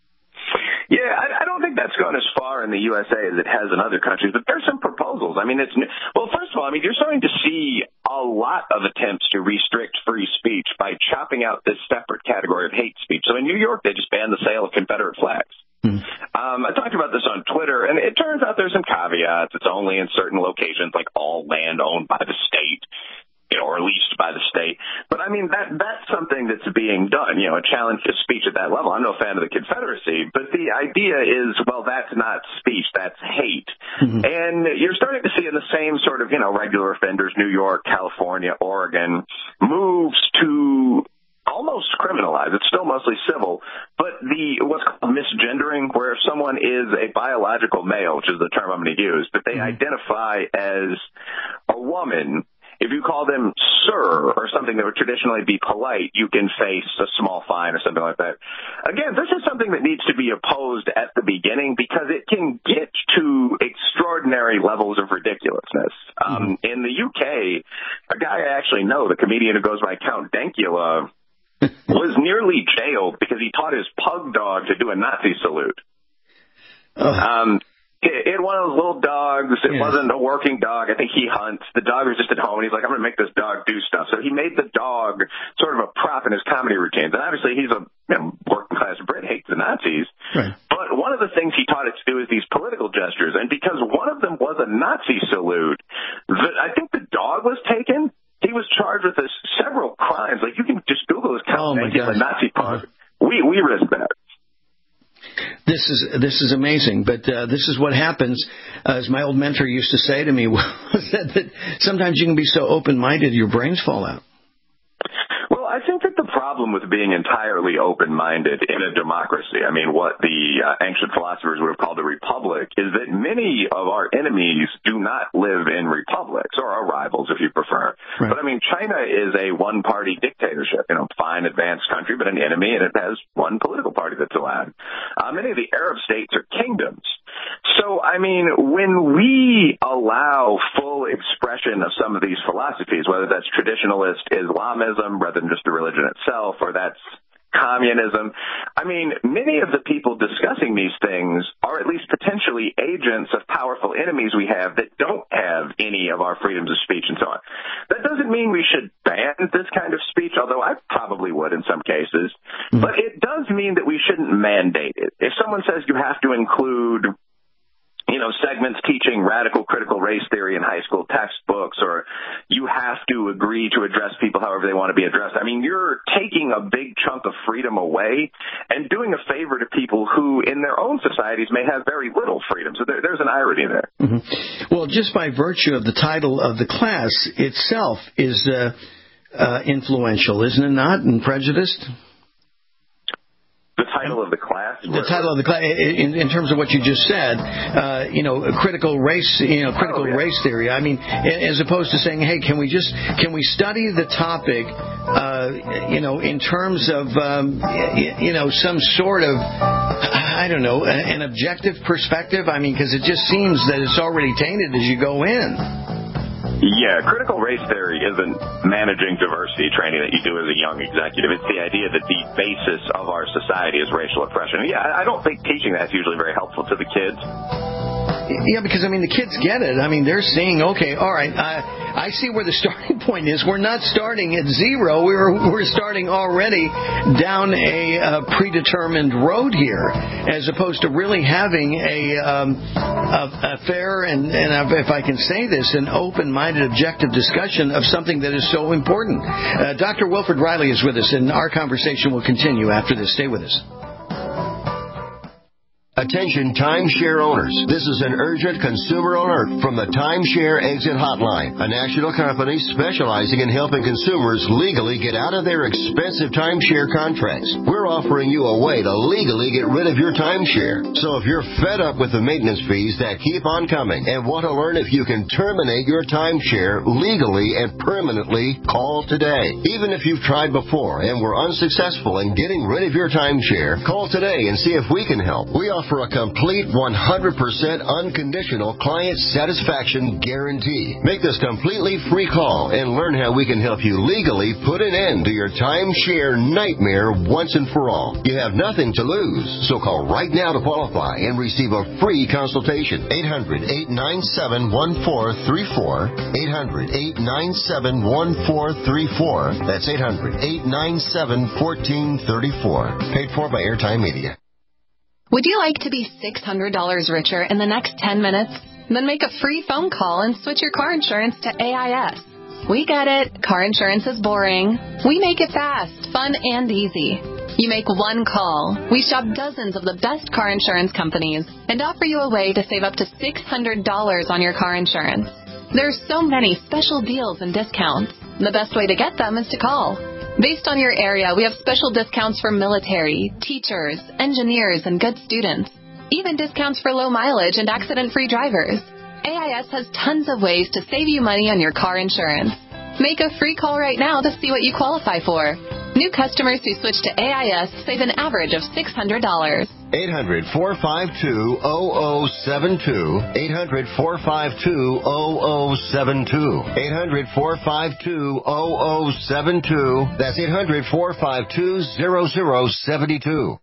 Yeah, I, I don't think that's gone as far in the U S A as it has in other countries, but there's some proposals. I mean, it's well, first of all, I mean, you're starting to see a lot of attempts to restrict free speech by chopping out this separate category of hate speech. So in New York, they just banned the sale of Confederate flags. Hmm. Um, I talked about this on Twitter, and it turns out there's some caveats. It's only in certain locations, like all land owned by the state, you know, or leased by the state. But, I mean, that that's something that's being done, you know, a challenge to speech at that level. I'm no fan of the Confederacy, but the idea is, well, that's not speech, that's hate. Mm-hmm. And you're starting to see in the same sort of, you know, regular offenders, New York, California, Oregon, moves to almost criminalize. It's still mostly civil, but the what's called misgendering, where if someone is a biological male, which is the term I'm going to use, but they mm-hmm. identify as a woman, if you call them sir or something that would traditionally be polite, you can face a small fine or something like that. Again, this is something that needs to be opposed at the beginning because it can get to extraordinary levels of ridiculousness. Um, in the U K, a guy I actually know, the comedian who goes by Count Dankula, was nearly jailed because he taught his pug dog to do a Nazi salute. Oh. Um, It, it one of those little dogs. It yeah. wasn't a working dog. I think he hunts. The dog was just at home, and he's like, I'm going to make this dog do stuff. So he made the dog sort of a prop in his comedy routines. And obviously he's a you know, working-class Brit, hates the Nazis. Right. But one of the things he taught it to do is these political gestures. And because one of them was a Nazi salute, the, I think the dog was taken. He was charged with this, several crimes. Like, you can just Google his count, oh making a Nazi pug. Uh-huh. We, we risk that. This is this is amazing, but uh, this is what happens. Uh, as my old mentor used to say to me, was that, that sometimes you can be so open-minded your brains fall out. Well, I think that the problem with being entirely open-minded in a democracy, I mean, what the uh, ancient philosophers would have called a republic, is that many of our enemies do not live in republics, or our rivals, if you prefer. Right. But, I mean, China is a one-party dictatorship, you know, fine, advanced country, but an enemy, and it has one political party that's allowed. Uh, many of the Arab states are kingdoms. So, I mean, when we allow full expression of some of these philosophies, whether that's traditionalist Islamism rather than just the religion itself, or that's communism, I mean, many of the people discussing these things are at least potentially agents of powerful enemies we have that don't have any of our freedoms of speech and so on. That doesn't mean we should ban this kind of speech, although I probably would in some cases, mm-hmm. but it does mean that we shouldn't mandate it. If someone says you have to include you know, segments teaching radical critical race theory in high school textbooks, or you have to agree to address people however they want to be addressed. I mean, you're taking a big chunk of freedom away and doing a favor to people who, in their own societies, may have very little freedom. So there, there's an irony there. Mm-hmm. Well, just by virtue of the title of the class itself is uh, uh, influential, isn't it not, and prejudiced? The title of the class? The title of the class, in, in terms of what you just said, uh, you know, critical race, you know, critical oh, yeah. race theory. I mean, as opposed to saying, hey, can we just, can we study the topic, uh, you know, in terms of, um, you know, some sort of, I don't know, an objective perspective? I mean, because it just seems that it's already tainted as you go in. Yeah, critical race theory isn't managing diversity training that you do as a young executive. It's the idea that the basis of our society is racial oppression. Yeah, I don't think teaching that's usually very helpful to the kids. Yeah, because, I mean, the kids get it. I mean, they're seeing, okay, all right, I, I see where the starting point is. We're not starting at zero. We're we're starting already down a uh, predetermined road here, as opposed to really having a, um, a, a fair and, and, if I can say this, an open-minded, objective discussion of something that is so important. Uh, Doctor Wilfred Reilly is with us, and our conversation will continue after this. Stay with us. Attention timeshare owners. This is an urgent consumer alert from the Timeshare Exit Hotline, a national company specializing in helping consumers legally get out of their expensive timeshare contracts. We're offering you a way to legally get rid of your timeshare. So if you're fed up with the maintenance fees that keep on coming and want to learn if you can terminate your timeshare legally and permanently, call today. Even if you've tried before and were unsuccessful in getting rid of your timeshare, call today and see if we can help. We offer for a complete one hundred percent unconditional client satisfaction guarantee. Make this completely free call and learn how we can help you legally put an end to your timeshare nightmare once and for all. You have nothing to lose, so call right now to qualify and receive a free consultation. eight hundred, eight nine seven, one four three four. eight hundred, eight nine seven, one four three four. That's eight hundred, eight nine seven, one four three four. Paid for by Airtime Media. Would you like to be six hundred dollars richer in the next ten minutes? Then make a free phone call and switch your car insurance to A I S. We get it. Car insurance is boring. We make it fast, fun, and easy. You make one call. We shop dozens of the best car insurance companies and offer you a way to save up to six hundred dollars on your car insurance. There are so many special deals and discounts. The best way to get them is to call. Based on your area, we have special discounts for military, teachers, engineers, and good students. Even discounts for low mileage and accident-free drivers. A I S has tons of ways to save you money on your car insurance. Make a free call right now to see what you qualify for. New customers who switch to A I S save an average of six hundred dollars. eight hundred, four five two, zero zero seven two. eight hundred, four five two, zero zero seven two. eight hundred, four five two, zero zero seven two. That's eight hundred, four five two, zero zero seven two.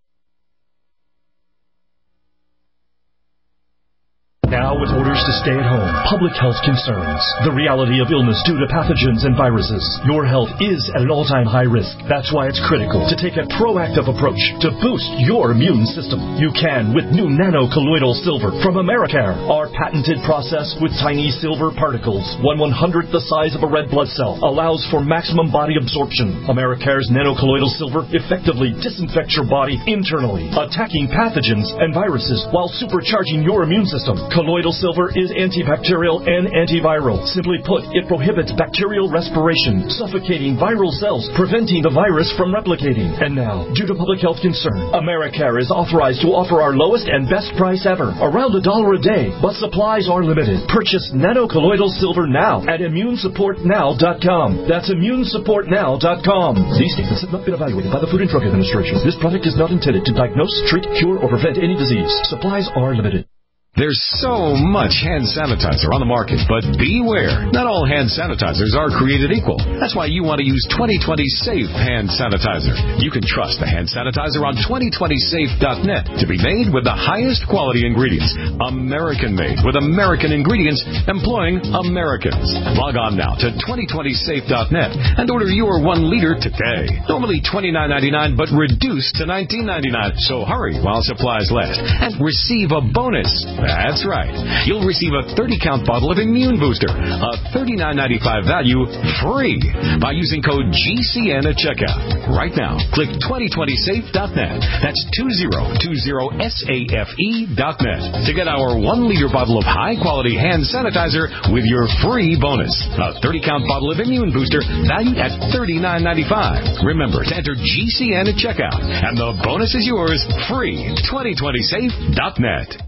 Now with orders to stay at home, public health concerns, the reality of illness due to pathogens and viruses, your health is at an all-time high risk. That's why it's critical to take a proactive approach to boost your immune system. You can with new nano-colloidal silver from Americare. Our patented process with tiny silver particles, one one-hundredth the size of a red blood cell, allows for maximum body absorption. Americare's nano-colloidal silver effectively disinfects your body internally, attacking pathogens and viruses while supercharging your immune system. Colloidal silver is antibacterial and antiviral. Simply put, it prohibits bacterial respiration, suffocating viral cells, preventing the virus from replicating. And now, due to public health concern, Americare is authorized to offer our lowest and best price ever, around a dollar a day, but supplies are limited. Purchase nano-colloidal silver now at immune support now dot com. That's immune support now dot com. These statements have not been evaluated by the Food and Drug Administration. This product is not intended to diagnose, treat, cure, or prevent any disease. Supplies are limited. There's so much hand sanitizer on the market, but beware. Not all hand sanitizers are created equal. That's why you want to use twenty twenty Safe Hand Sanitizer. You can trust the hand sanitizer on twenty twenty safe dot net to be made with the highest quality ingredients. American-made with American ingredients employing Americans. Log on now to twenty twenty safe dot net and order your one liter today. Normally twenty-nine ninety-nine, but reduced to nineteen ninety-nine. So hurry while supplies last and receive a bonus. That's right. You'll receive a thirty count bottle of Immune Booster, a thirty-nine ninety-five value, free by using code G C N at checkout. Right now, click twenty twenty safe dot net. That's twenty twenty safe dot net to get our one liter bottle of high-quality hand sanitizer with your free bonus. A thirty count bottle of Immune Booster valued at thirty-nine ninety-five. Remember to enter G C N at checkout, and the bonus is yours free. twenty twenty safe dot net.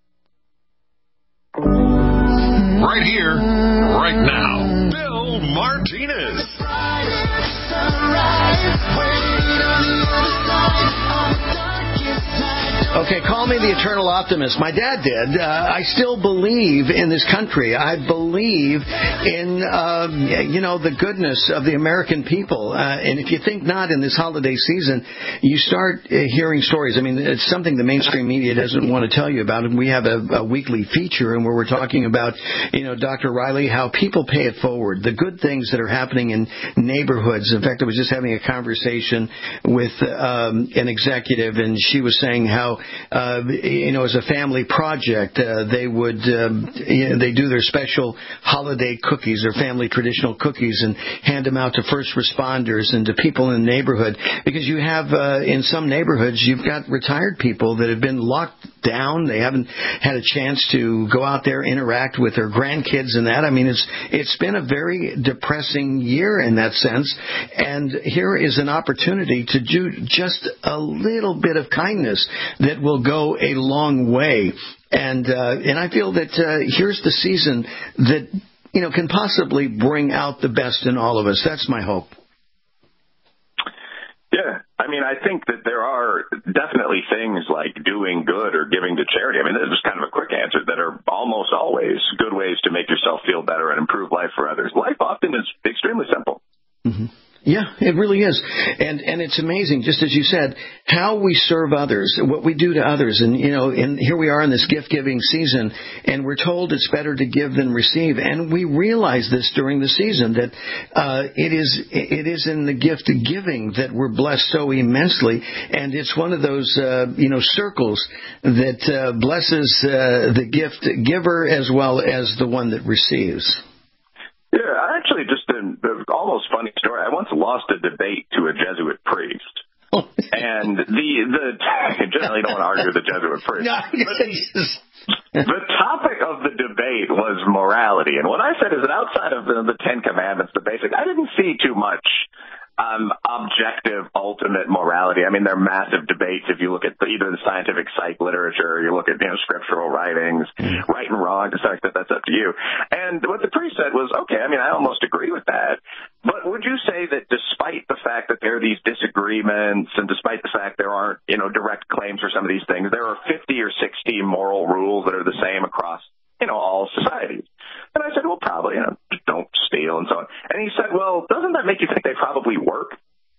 Right here, right now, Bill Martinez. Okay, call me the eternal optimist. My dad did. Uh, I still believe in this country. I believe in, uh, you know, the goodness of the American people. Uh, and if you think not in this holiday season, you start uh, hearing stories. I mean, it's something the mainstream media doesn't want to tell you about. And we have a, a weekly feature and where we're talking about, you know, Doctor Riley, how people pay it forward, the good things that are happening in neighborhoods. In fact, I was just having a conversation with um, an executive, and she was saying how Uh, you know, as a family project, uh, they would, um, you know, they do their special holiday cookies, their family traditional cookies, and hand them out to first responders and to people in the neighborhood. Because you have, uh, in some neighborhoods, you've got retired people that have been locked down. They haven't had a chance to go out there, interact with their grandkids and that. I mean, it's it's been a very depressing year in that sense. And here is an opportunity to do just a little bit of kindness that will go a long way. And uh, and I feel that uh, here's the season that, you know, can possibly bring out the best in all of us. That's my hope. Yeah, I mean, I think that there are definitely things like doing good or giving to charity. I mean, this is kind of a quick answer that are almost always good ways to make yourself feel better and improve life for others. Life often is extremely simple. Mm-hmm. Yeah, it really is. And and it's amazing, just as you said, how we serve others, what we do to others. And, you know, and here we are in this gift-giving season, and we're told it's better to give than receive. And we realize this during the season, that uh, it is it is in the gift of giving that we're blessed so immensely. And it's one of those, uh, you know, circles that uh, blesses uh, the gift giver as well as the one that receives. Yeah, I actually just an almost funny story. I once lost a debate to a Jesuit priest. Oh. And the, the, generally don't want to argue with the Jesuit priest. No, the topic of the debate was morality. And what I said is that outside of the, the Ten Commandments, the basic, I didn't see too much Um, objective, ultimate morality. I mean, there are massive debates if you look at either the scientific psych literature, or you look at, you know, scriptural writings, right and wrong, to that, that's up to you. And what the priest said was, okay, I mean, I almost agree with that. But would you say that despite the the fact that there are these disagreements and despite the fact there aren't, you know, direct claims for some of these things, there are fifty or sixty moral rules that are the same across, you know, all societies. And I said, well, probably, you know, don't steal and so on. And he said, well, doesn't that make you think they probably work?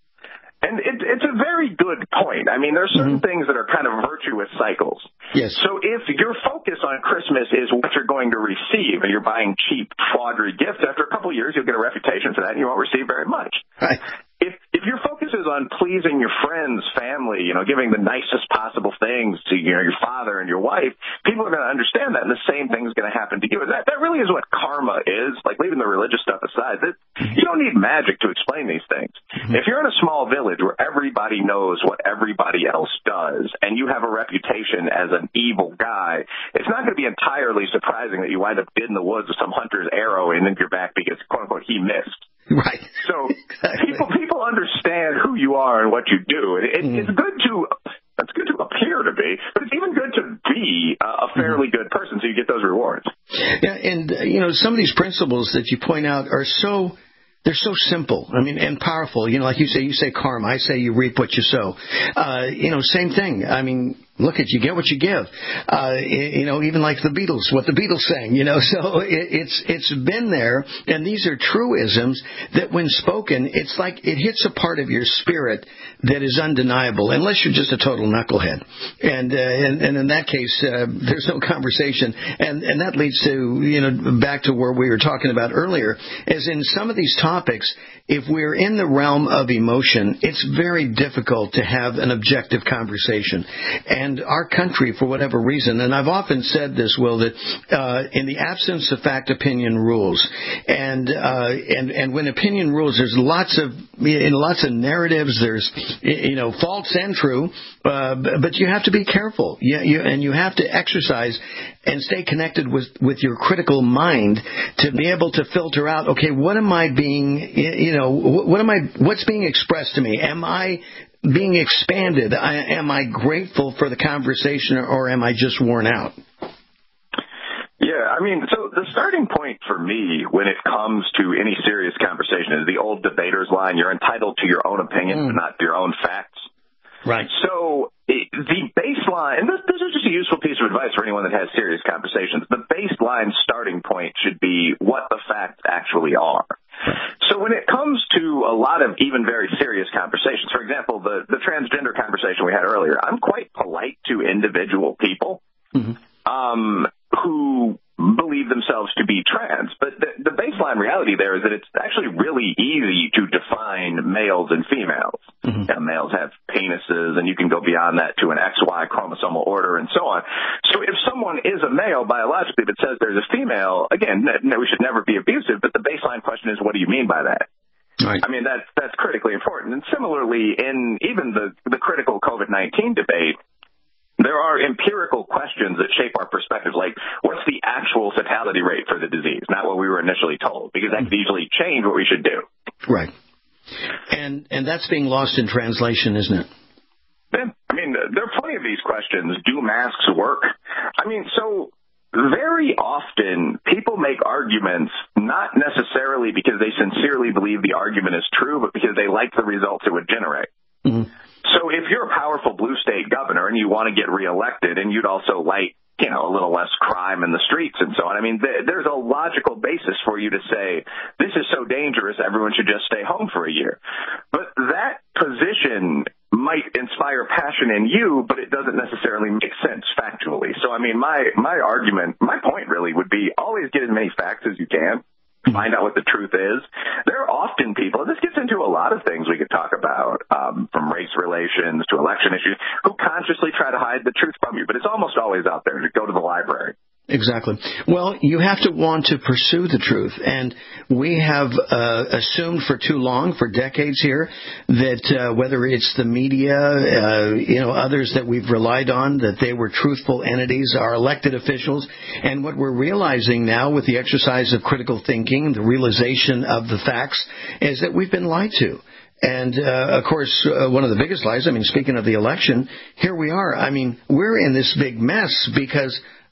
And it, it's a very good point. I mean, there are certain mm-hmm. things that are kind of virtuous cycles. Yes. So if your focus on Christmas is what you're going to receive and you're buying cheap, tawdry gifts, after a couple of years you'll get a reputation for that and you won't receive very much. Right. If if your focus is on pleasing your friends, family, you know, giving the nicest possible things to, you know, your father and your wife, people are going to understand that, and the same thing is going to happen to you. That that really is what karma is. Like, leaving the religious stuff aside, that you don't need magic to explain these things. Mm-hmm. If you're in a small village where everybody knows what everybody else does, and you have a reputation as an evil guy, it's not going to be entirely surprising that you wind up dead in the woods with some hunter's arrow in your back because, quote unquote, he missed. Right. So exactly. people people understand who you are and what you do. It, it, mm. It's good to it's good to appear to be, but it's even good to be a fairly mm. good person so you get those rewards. Yeah, and uh, you know, some of these principles that you point out are so. They're so simple, I mean, and powerful. You know, like you say, you say karma. I say you reap what you sow. Uh, you know, same thing. I mean, look at you get what you give. Uh, you know, even like the Beatles, what the Beatles sang. You know, so it, it's it's been there, and these are truisms that, when spoken, it's like it hits a part of your spirit that is undeniable, unless you're just a total knucklehead. And uh, and, and in that case, uh, there's no conversation. And and that leads to, you know, back to where we were talking about earlier, as in some of these topics. Topics, if we're in the realm of emotion, it's very difficult to have an objective conversation. And our country, for whatever reason, and I've often said this, Will, that uh, in the absence of fact, opinion rules. And uh, and and when opinion rules, there's lots of in lots of narratives. There's, you know, false and true, uh, but you have to be careful. You, you, and you have to exercise and stay connected with with your critical mind to be able to filter out. Okay, what am I being You know, what am I? What's being expressed to me? Am I being expanded? I, am I grateful for the conversation, or am I just worn out? Yeah, I mean, so the starting point for me when it comes to any serious conversation is the old debater's line: "You're entitled to your own opinion, mm. but not your own facts." Right. So it, the baseline, and this, this is just a useful piece of advice for anyone that has serious conversations, the baseline starting point should be what the facts actually are. So when it comes to a lot of even very serious conversations, for example, the, the transgender conversation we had earlier, I'm quite polite to individual people mm-hmm. um, who believe themselves to be trans. But the, the baseline reality there is that it's actually really easy to define males and females. Mm-hmm. You know, males have penises, and you can go beyond that to an X Y chromosomal order and so on. So if someone is a male biologically but says there's a female, again, no, we should never be abusive, but the baseline question is, what do you mean by that? Right. I mean, that's, that's critically important. And similarly, in even the, the critical COVID nineteen debate, there are empirical questions that shape our perspectives, like what's the actual fatality rate for the disease, not what we were initially told, because that could easily change what we should do. Right. And and that's being lost in translation, isn't it? Yeah. I mean, there are plenty of these questions. Do masks work? I mean, so very often people make arguments not necessarily because they sincerely believe the argument is true, but because they like the results it would generate. Mm-hmm. So if you're a powerful blue state governor and you want to get reelected, and you'd also like, you know, a little less crime in the streets and so on, I mean, th- there's a logical basis for you to say, this is so dangerous, everyone should just stay home for a year. But that position might inspire passion in you, but it doesn't necessarily make sense factually. So, I mean, my, my argument, my point really would be always get as many facts as you can. Find out what the truth is. There are often people, and this gets into a lot of things we could talk about, um, from race relations to election issues, who consciously try to hide the truth from you. But it's almost always out there. Just go to the library. Exactly. Well, you have to want to pursue the truth. And we have uh, assumed for too long, for decades here, that uh, whether it's the media, uh, you know, others that we've relied on, that they were truthful entities, our elected officials. And what we're realizing now with the exercise of critical thinking, the realization of the facts, is that we've been lied to. And, uh, of course, uh, one of the biggest lies, I mean, speaking of the election, here we are. I mean, we're in this big mess because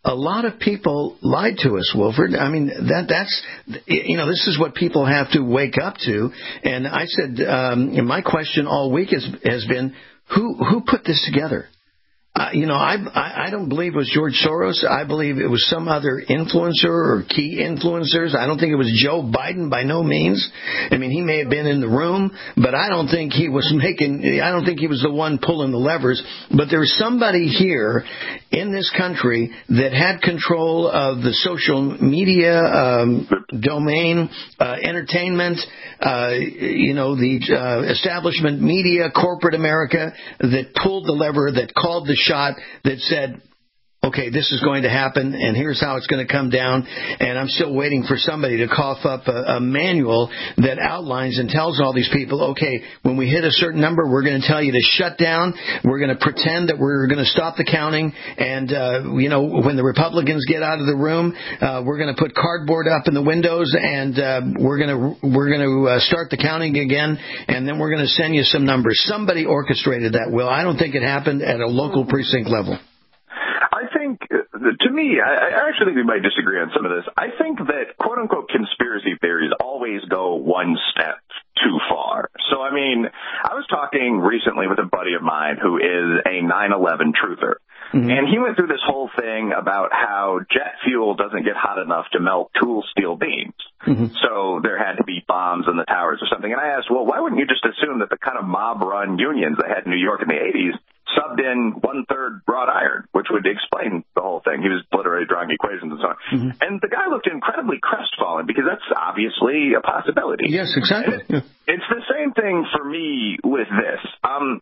a lot of people lied to us, Wilford. I mean, that that's, you know, this is what people have to wake up to. And I said, um, my question all week has, has been, who, who put this together? Uh, you know, I, I I don't believe it was George Soros. I believe it was some other influencer or key influencers. I don't think it was Joe Biden by no means. I mean, he may have been in the room, but I don't think he was making, I don't think he was the one pulling the levers. But there's somebody here in this country that had control of the social media um, domain, uh, entertainment, uh, you know, the uh, establishment media, corporate America, that pulled the lever, that called the shot, that said, okay, this is going to happen, and here's how it's going to come down, and I'm still waiting for somebody to cough up a, a manual that outlines and tells all these people, okay, when we hit a certain number, we're going to tell you to shut down, we're going to pretend that we're going to stop the counting, and, uh, you know, when the Republicans get out of the room, uh, we're going to put cardboard up in the windows, and uh, we're going to we're going to uh, start the counting again, and then we're going to send you some numbers. Somebody orchestrated that, Will. I don't think it happened at a local precinct level. I think, to me, I actually think we might disagree on some of this. I think that quote-unquote conspiracy theories always go one step too far. So, I mean, I was talking recently with a buddy of mine who is a nine eleven truther. Mm-hmm. And he went through this whole thing about how jet fuel doesn't get hot enough to melt tool steel beams. Mm-hmm. So there had to be bombs in the towers or something. And I asked, well, why wouldn't you just assume that the kind of mob-run unions they had in New York in the eighties subbed in one-third wrought iron, which would explain the whole thing. He was literally drawing equations and so on. Mm-hmm. And the guy looked incredibly crestfallen because that's obviously a possibility. Yes, exactly. It, yeah. It's the same thing for me with this. Um,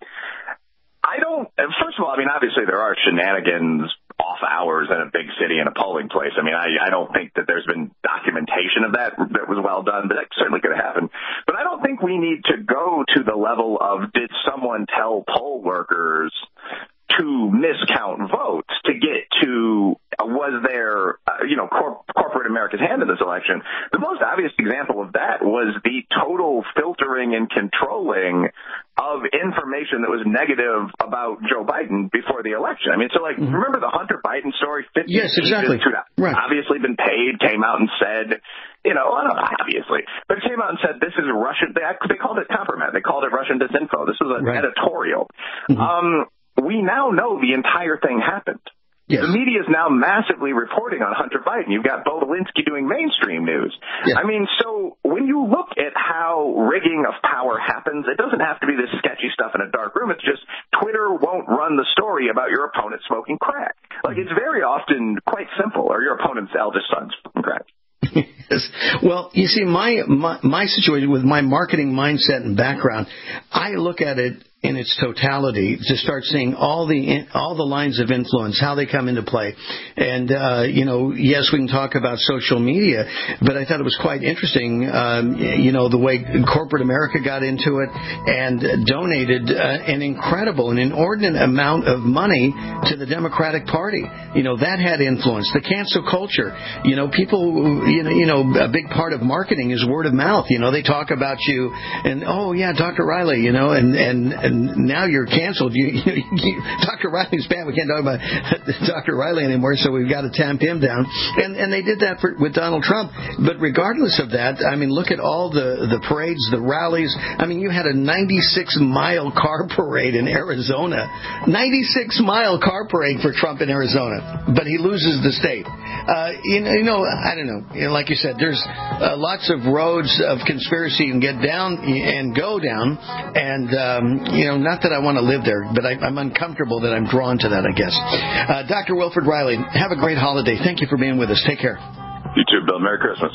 I don't, first of all, I mean, obviously there are shenanigans off hours in a big city in a polling place. I mean, I, I don't think that there's been documentation of that that was well done, but that certainly could have happened. But I don't think we need to go to the level of did someone tell poll workers to miscount votes to get to uh, was there, uh, you know, cor- corporate America's hand in this election. The most obvious example of that was the total filtering and controlling of information that was negative about Joe Biden before the election. I mean, so like, mm-hmm. remember the Hunter Biden story? fifty Yes, exactly. Right. Obviously been paid, came out and said, you know, I don't know, obviously, but came out and said this is Russian. They, they called it compromise. They called it Russian disinfo. This was an right. editorial. Mm-hmm. Um, we now know the entire thing happened. Yes. The media is now massively reporting on Hunter Biden. You've got Bo Belinsky doing mainstream news. Yes. I mean, so when you look at how rigging of power happens, it doesn't have to be this sketchy stuff in a dark room. It's just Twitter won't run the story about your opponent smoking crack. Like, it's very often quite simple, or your opponent's eldest son's smoking crack. Yes. Well, you see, my, my my situation with my marketing mindset and background, I look at it in its totality to start seeing all the all the lines of influence, how they come into play. And, uh, you know, yes, we can talk about social media, but I thought it was quite interesting, um, you know, the way corporate America got into it and donated uh, an incredible, an inordinate amount of money to the Democratic Party. You know, that had influence. The cancel culture, you know, people, you know, you know, a big part of marketing is word of mouth. You know, they talk about you and, oh, yeah, Doctor Riley, you know, and, and, and now you're canceled. You, you, you, Doctor Riley's bad. We can't talk about Doctor Riley anymore, so we've got to tamp him down. And and they did that for, with Donald Trump. But regardless of that, I mean, look at all the, the parades, the rallies. I mean, you had a ninety-six mile car parade in Arizona. ninety-six mile car parade for Trump in Arizona. But he loses the state. Uh, you, know, you know, I don't know. You know, like you said, there's uh, lots of roads of conspiracy you can get down and go down. And, um, you know, not that I want to live there, but I, I'm uncomfortable that I'm drawn to that, I guess. Uh, Doctor Wilford Riley, have a great holiday. Thank you for being with us. Take care. You too, Bill. Merry Christmas.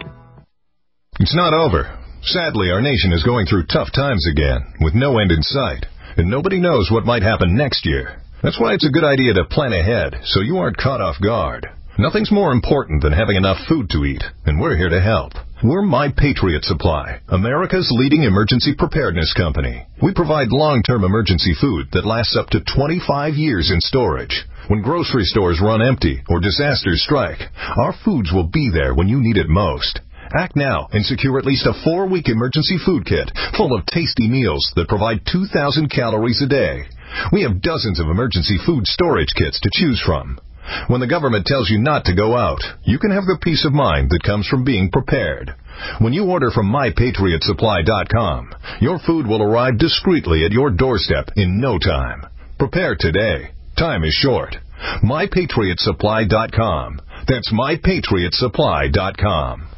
It's not over. Sadly, our nation is going through tough times again, with no end in sight, and nobody knows what might happen next year. That's why it's a good idea to plan ahead, so you aren't caught off guard. Nothing's more important than having enough food to eat, and we're here to help. We're My Patriot Supply, America's leading emergency preparedness company. We provide long-term emergency food that lasts up to twenty-five years in storage. When grocery stores run empty or disasters strike, our foods will be there when you need it most. Act now and secure at least a four-week emergency food kit full of tasty meals that provide two thousand calories a day. We have dozens of emergency food storage kits to choose from. When the government tells you not to go out, you can have the peace of mind that comes from being prepared. When you order from my patriot supply dot com, your food will arrive discreetly at your doorstep in no time. Prepare today. Time is short. my patriot supply dot com. That's my patriot supply dot com.